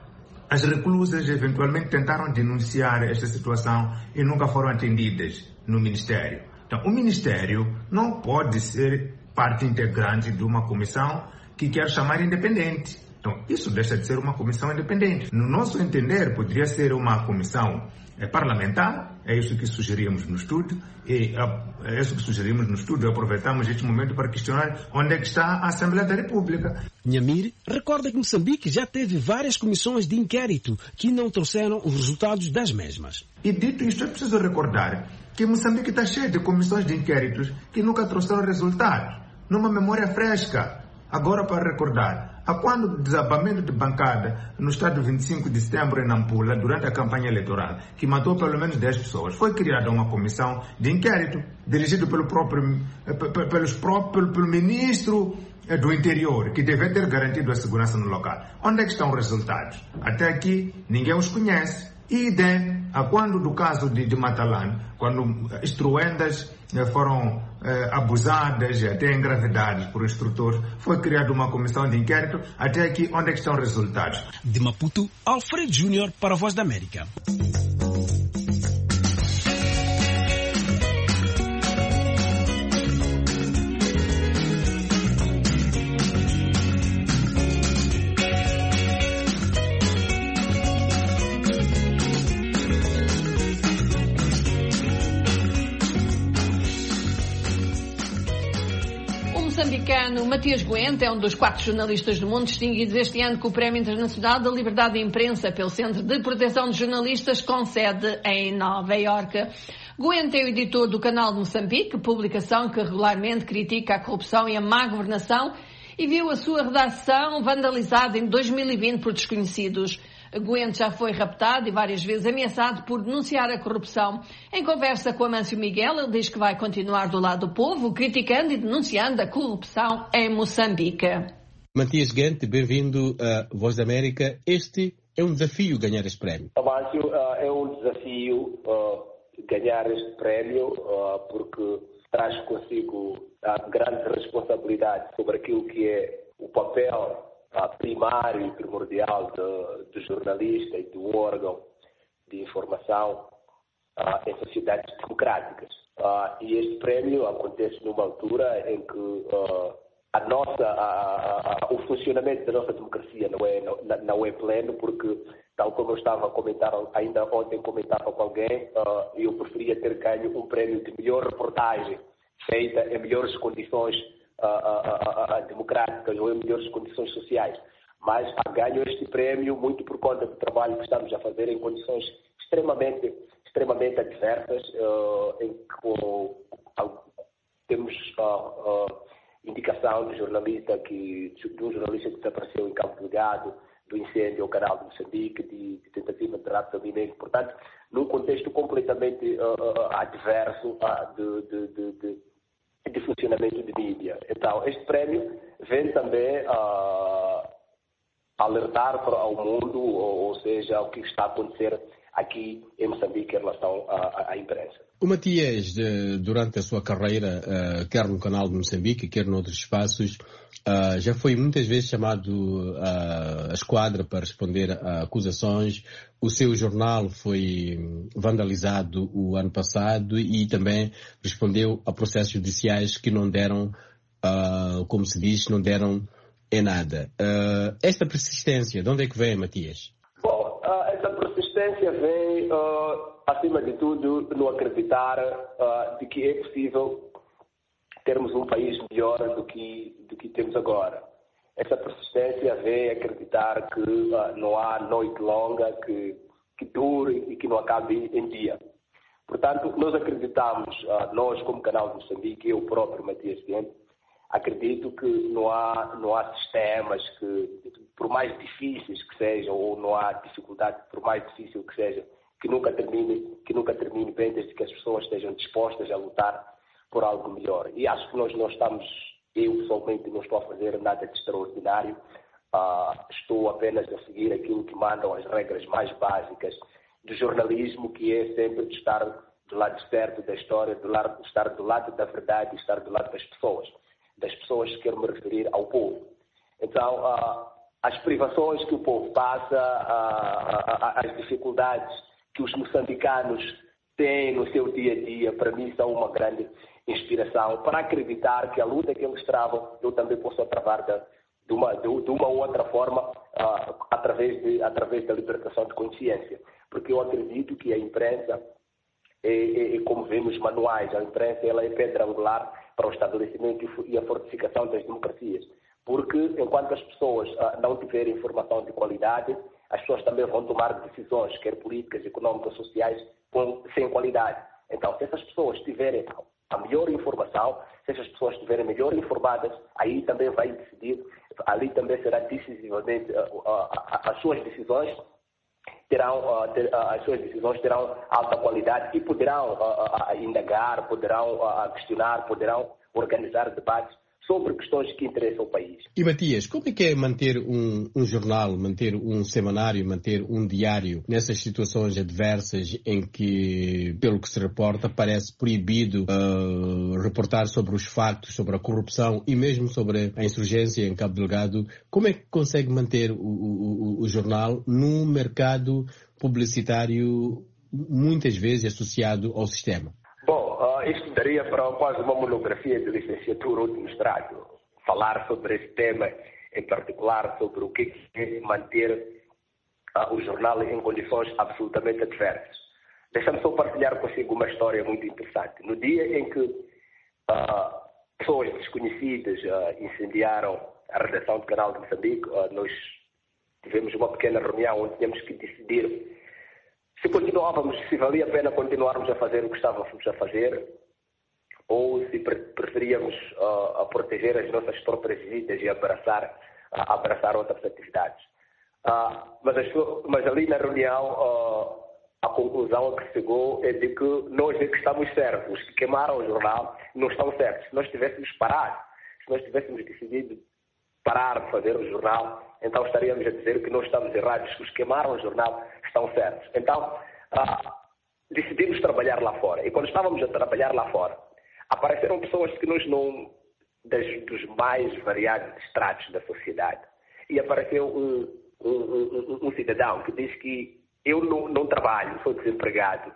as reclusas eventualmente tentaram denunciar esta situação e nunca foram atendidas no Ministério. Então, o Ministério não pode ser parte integrante de uma comissão que quer chamar independente. Então, isso deixa de ser uma comissão independente. No nosso entender, poderia ser uma comissão é, parlamentar, é isso que sugerimos no estudo, e é isso que sugerimos no estudo, e aproveitamos este momento para questionar onde é que está a Assembleia da República. Nyamiri recorda que Moçambique já teve várias comissões de inquérito que não trouxeram os resultados das mesmas. E dito isto, é preciso recordar que Moçambique está cheio de comissões de inquéritos que nunca trouxeram resultados. Numa memória fresca, agora para recordar, a quando o desabamento de bancada no estado vinte e cinco de setembro em Nampula, durante a campanha eleitoral, que matou pelo menos dez pessoas, foi criada uma comissão de inquérito dirigida pelo próprio, pelos próprios, pelo ministro do Interior, que deve ter garantido a segurança no local. Onde é que estão os resultados? Até aqui ninguém os conhece. E de, a quando do caso de, de Matalan, quando instruendas eh, foram eh, abusadas e até engravidadas por instrutores, foi criada uma comissão de inquérito. Até aqui, onde é que estão os resultados? De Maputo, Alfredo Júnior para a Voz da América. O moçambicano Matias Guente é um dos quatro jornalistas do mundo distinguidos este ano com o Prémio Internacional da Liberdade de Imprensa pelo Centro de Proteção de Jornalistas com sede em Nova Iorque. Guente é o editor do Canal de Moçambique, publicação que regularmente critica a corrupção e a má governação, e viu a sua redação vandalizada em dois mil e vinte por desconhecidos. Guente já foi raptado e várias vezes ameaçado por denunciar a corrupção. Em conversa com Amâncio Miguel, ele diz que vai continuar do lado do povo, criticando e denunciando a corrupção em Moçambique. Matias Guente, bem-vindo à Voz da América. Este É um desafio ganhar este prémio? Amâncio, uh, é um desafio uh, ganhar este prémio uh, porque traz consigo uh, grandes responsabilidades sobre aquilo que é o papel uh, primário e primordial de, do jornalista e do órgão de informação uh, em sociedades democráticas. Uh, e este prémio acontece numa altura em que uh, a nossa, a, a, a, o funcionamento da nossa democracia não é, não, não é pleno, porque, tal como eu estava a comentar, ainda ontem comentava com alguém, uh, eu preferia ter ganho um prémio de melhor reportagem feita em melhores condições uh, uh, uh, uh, democráticas ou em melhores condições sociais. Mas ganho este prémio muito por conta do trabalho que estamos a fazer em condições extremamente, extremamente adversas, uh, em que uh, temos uh, uh, indicação de jornalista que, de um jornalista que desapareceu em Cabo Delgado, do incêndio ao canal de Moçambique, de, de tentativa de rapto mineiro. Portanto, num contexto completamente uh, uh, adverso uh, de, de, de, de, de funcionamento de mídia. Então, este prémio vem também uh, alertar para ao mundo, ou, ou seja, o que está a acontecer aqui em Moçambique em relação à, à imprensa. O Matias, de, durante a sua carreira, uh, quer no canal de Moçambique, quer noutros espaços, uh, já foi muitas vezes chamado uh, a esquadra para responder a acusações. O seu jornal foi vandalizado o ano passado e também respondeu a processos judiciais que não deram, uh, como se diz, não deram em nada. Uh, esta persistência, de onde é que vem, Matias? Bom, uh, essa persistência vem, uh, acima de tudo, no acreditar uh, de que é possível termos um país melhor do que, do que temos agora. Essa persistência vem acreditar que uh, não há noite longa que, que dure e que não acabe em dia. Portanto, nós acreditamos, uh, nós como canal de Moçambique, eu próprio, Matias Bento, acredito que não há, não há sistemas que, por mais difíceis que sejam, ou não há dificuldade, por mais difícil que seja, que nunca termine, que nunca termine bem, desde que as pessoas estejam dispostas a lutar por algo melhor. E acho que nós não estamos, eu pessoalmente não estou a fazer nada de extraordinário, uh, estou apenas a seguir aquilo que mandam as regras mais básicas do jornalismo, que é sempre de estar do lado certo da história, do lado, estar do lado da verdade, estar do lado das pessoas. Das pessoas que quero me referir ao povo. Então, uh, as privações que o povo passa, uh, uh, as dificuldades que os moçambicanos têm no seu dia a dia, para mim são uma grande inspiração para acreditar que a luta que eles travam, eu também posso travar de, de, uma, de, de uma ou outra forma, uh, através, de, através da libertação de consciência. Porque eu acredito que a imprensa, é, é, é como vemos manuais, a imprensa ela é pedra angular para o estabelecimento e a fortificação das democracias. Porque enquanto as pessoas uh, não tiverem informação de qualidade, as pessoas também vão tomar decisões, quer políticas, econômicas, sociais, com, sem qualidade. Então, se essas pessoas tiverem a melhor informação, se essas pessoas estiverem melhor informadas, aí também vai decidir, ali também será decisivamente, uh, uh, uh, as suas decisões terão, uh, ter, uh, as suas decisões terão alta qualidade e poderão uh, uh, indagar, poderão uh, questionar, poderão organizar debates sobre questões que interessam o país. E Matias, como é que é manter um, um jornal, manter um semanário, manter um diário nessas situações adversas em que, pelo que se reporta, parece proibido uh, reportar sobre os factos, sobre a corrupção e mesmo sobre a insurgência em Cabo Delgado? Como é que consegue manter o, o, o jornal num mercado publicitário muitas vezes associado ao sistema? Bom, uh, isto daria para quase uma monografia de licenciatura ou de mestrado. Falar sobre esse tema, em particular sobre o que é manter uh, o jornal em condições absolutamente adversas. Deixa-me só partilhar consigo uma história muito interessante. No dia em que uh, pessoas desconhecidas uh, incendiaram a redação do canal de Moçambique, uh, nós tivemos uma pequena reunião onde tínhamos que decidir se continuávamos, se valia a pena continuarmos a fazer o que estávamos a fazer, ou se preferíamos uh, a proteger as nossas próprias vidas e abraçar, uh, abraçar outras atividades. Uh, mas, mas ali na reunião, uh, a conclusão a que chegou é de que nós é que estamos certos. Os que queimaram o jornal não estão certos. Se nós tivéssemos parado, se nós tivéssemos decidido parar de fazer o jornal, então estaríamos a dizer que nós estamos errados, que os que queimaram o jornal estão certos. Então, ah, decidimos trabalhar lá fora. E quando estávamos a trabalhar lá fora, apareceram pessoas que nós não, das, dos mais variados estratos da sociedade. E apareceu um, um, um, um cidadão que diz que eu não, não trabalho, sou desempregado,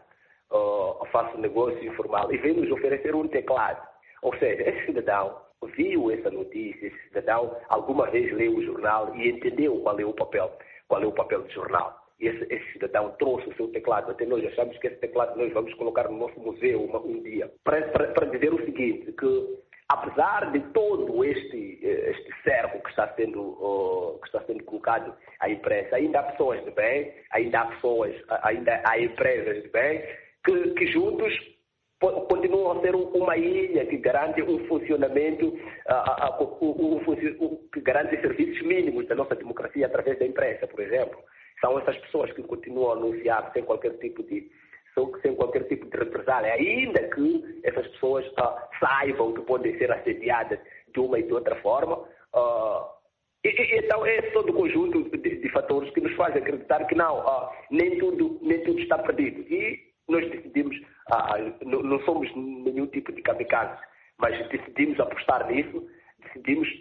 uh, faço negócio informal, e veio nos oferecer um teclado. Ou seja, esse cidadão viu essa notícia, esse cidadão alguma vez leu o jornal e entendeu qual é o papel, qual é o papel do jornal. E esse, esse cidadão trouxe o seu teclado. Até nós achamos que esse teclado nós vamos colocar no nosso museu uma, um dia. Para, para, para dizer o seguinte, que apesar de todo este, este cerco que está, sendo, uh, que está sendo colocado à imprensa, ainda há pessoas de bem, ainda há pessoas, ainda há empresas de bem, que, que juntos continuam a ser uma ilha que garante um funcionamento, uh, uh, um, um, um, que garante serviços mínimos da nossa democracia através da imprensa, por exemplo. São essas pessoas que continuam a anunciar sem qualquer tipo de, sem qualquer tipo de represália, ainda que essas pessoas uh, saibam que podem ser assediadas de uma e de outra forma. Uh, e, e, então é todo o conjunto de, de fatores que nos fazem acreditar que não, uh, nem, tudo, nem tudo está perdido. E nós decidimos, uh, não, não somos nenhum tipo de kamikazes, mas decidimos apostar nisso, decidimos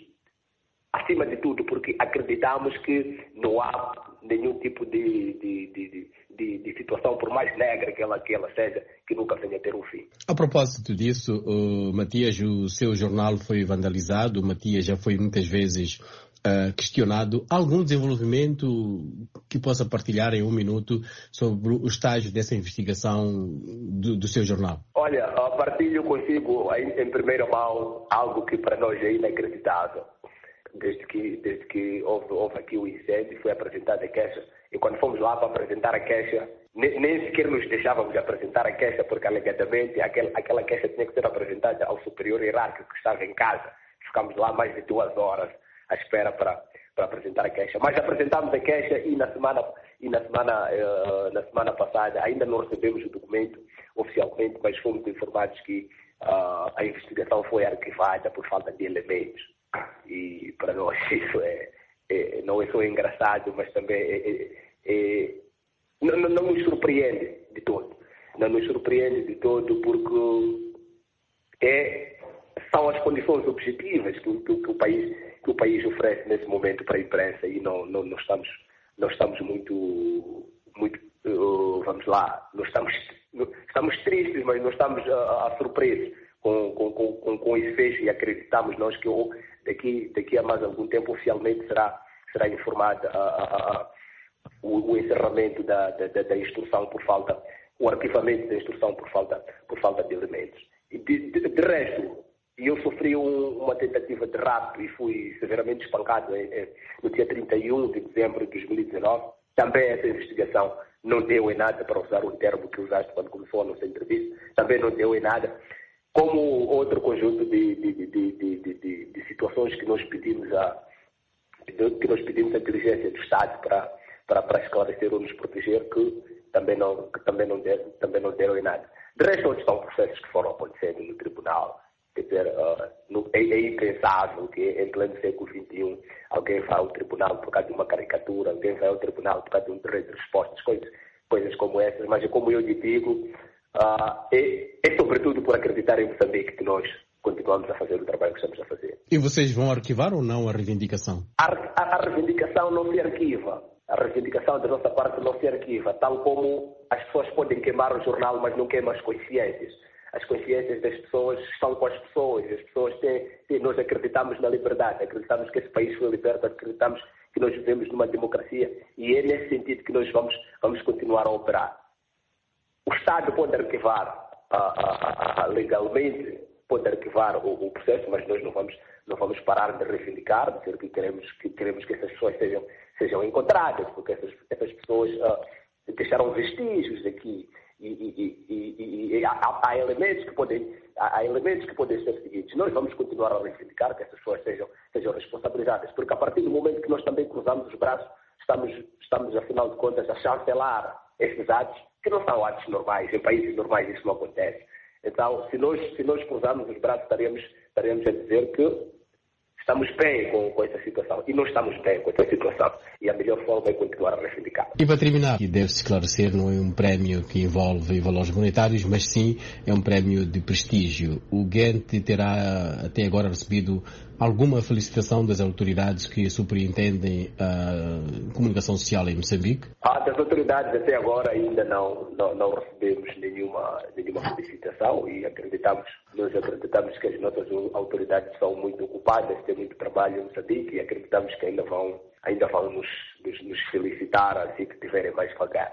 acima de tudo, porque acreditamos que não há nenhum tipo de, de, de, de, de situação, por mais negra que ela, que ela seja, que nunca venha a ter um fim. A propósito disso, uh, Matias, o seu jornal foi vandalizado, o Matias já foi muitas vezes uh, questionado. Algum desenvolvimento que possa partilhar em um minuto sobre o estágio dessa investigação do, do seu jornal? Olha, partilho consigo em, em primeira mão algo que para nós é inacreditável. Desde que, desde que houve, houve aqui o incêndio, foi apresentada a queixa, e quando fomos lá para apresentar a queixa, nem, nem sequer nos deixávamos de apresentar a queixa, porque alegadamente aquela, aquela queixa tinha que ser apresentada ao superior hierárquico que estava em casa. Ficámos lá mais de duas horas à espera para, para apresentar a queixa. Mas apresentámos a queixa e na semana, e na semana, uh, na semana passada ainda não recebemos o documento oficialmente, mas fomos informados que uh, a investigação foi arquivada por falta de elementos. E para nós isso é, é, não é só engraçado, mas também é, é, é, não, não nos surpreende de todo. Não nos surpreende de todo porque é, são as condições objetivas que, que, que, o país, que o país oferece nesse momento para a imprensa e não, não, não, estamos, não estamos muito, muito uh, vamos lá, não estamos, não, estamos tristes, mas não estamos uh, surpresos com, com, com, com esse fecho e acreditamos nós que oh, daqui, daqui a mais algum tempo oficialmente será, será informado a, a, a, o, o encerramento da, da, da instrução por falta, o arquivamento da instrução por falta, por falta de elementos. E de, de, de resto, eu sofri um, uma tentativa de rapto e fui severamente espancado em, em, no dia trinta e um de dezembro de dois mil e dezanove. Também essa investigação não deu em nada, para usar um termo que usaste quando começou a nossa entrevista, também não deu em nada. Como outro conjunto de, de, de, de, de, de, de situações que nós pedimos a que nós pedimos a inteligência do Estado para, para, para esclarecer ou nos proteger, que também não, que também não, deram, também não deram em nada. De resto, onde estão processos que foram acontecendo no tribunal. Quer dizer, uh, no, é, é impensável que em pleno século vinte e um alguém vá ao tribunal por causa de uma caricatura, alguém vai ao tribunal por causa de um direito de respostas, coisas, coisas como essas. Mas como eu lhe digo, uh, é, é sobretudo por acreditar em Moçambique que nós continuamos a fazer o trabalho que estamos a fazer. E vocês vão arquivar ou não a reivindicação? A, a, a reivindicação não se arquiva. A reivindicação da nossa parte não se arquiva, tal como as pessoas podem queimar o jornal, mas não queimam as consciências. As consciências das pessoas estão com as pessoas. As pessoas têm, têm, nós acreditamos na liberdade, acreditamos que esse país foi liberto, acreditamos que nós vivemos numa democracia e é nesse sentido que nós vamos, vamos continuar a operar. O Estado pode arquivar a, a, a, legalmente, pode arquivar o, o processo, mas nós não vamos, não vamos parar de reivindicar, de dizer que queremos que, queremos que essas pessoas sejam, sejam encontradas, porque essas, essas pessoas uh, deixaram vestígios aqui. E, e, e, e, e há, há, elementos que podem, há elementos que podem ser seguidos. Nós vamos continuar a reivindicar que essas pessoas sejam, sejam responsabilizadas, porque a partir do momento que nós também cruzamos os braços, estamos, estamos afinal de contas, a chancelar esses atos, que não são atos normais. Em países normais isso não acontece. Então, se nós, se nós cruzarmos os braços, estaremos, estaremos a dizer que estamos bem com, com essa situação e não estamos bem com essa situação. E a melhor forma é continuar a reivindicar. E para terminar, deve-se esclarecer, não é um prémio que envolve valores monetários, mas sim é um prémio de prestígio. O Ghent terá até agora recebido alguma felicitação das autoridades que superintendem a comunicação social em Moçambique? Ah, das autoridades até agora ainda não, não, não recebemos nenhuma, nenhuma felicitação e acreditamos, nós acreditamos que as nossas autoridades são muito ocupadas, têm muito trabalho em Moçambique e acreditamos que ainda vão, ainda vão nos, nos, nos felicitar assim que tiverem mais vagar.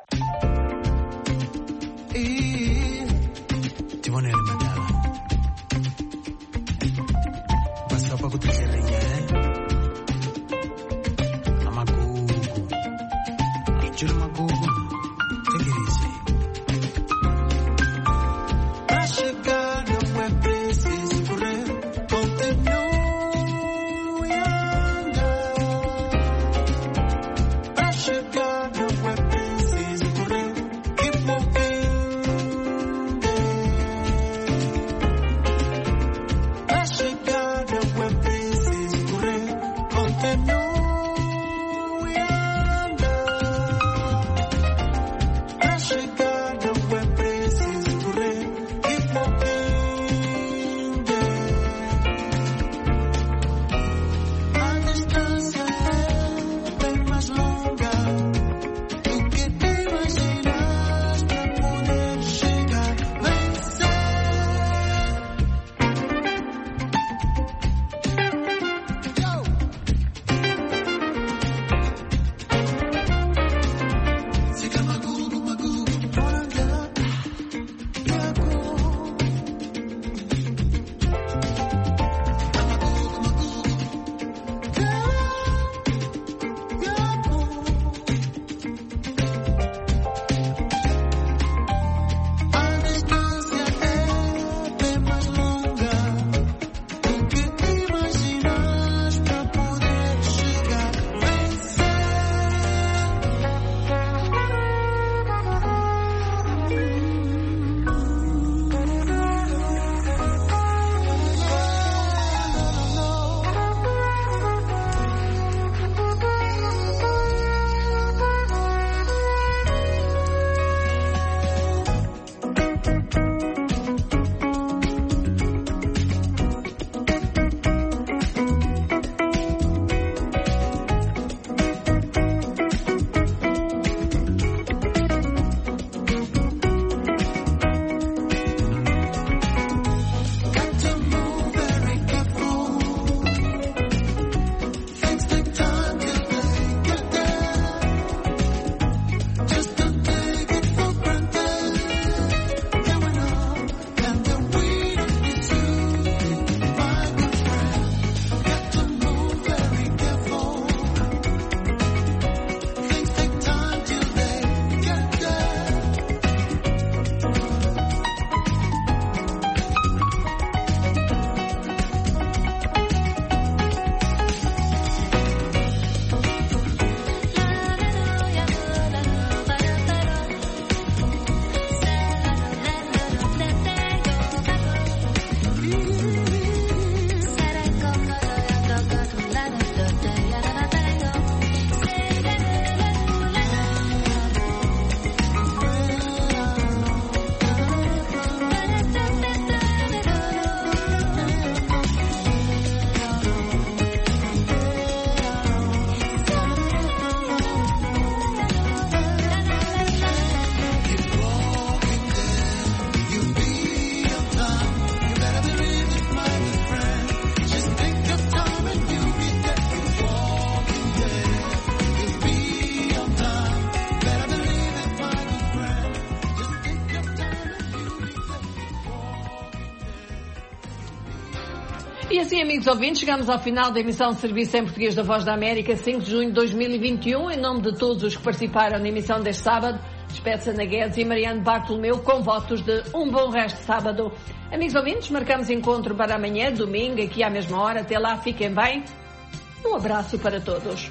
E assim, amigos ouvintes, chegamos ao final da emissão de Serviço em Português da Voz da América, cinco de junho de dois mil e vinte e um. Em nome de todos os que participaram na emissão deste sábado, despede-se Ana Guedes e Mariano Bartolomeu com votos de um bom resto de sábado. Amigos ouvintes, marcamos encontro para amanhã, domingo, aqui à mesma hora. Até lá, fiquem bem. Um abraço para todos.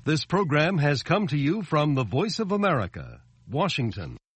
This program has come to you from the Voice of America, Washington.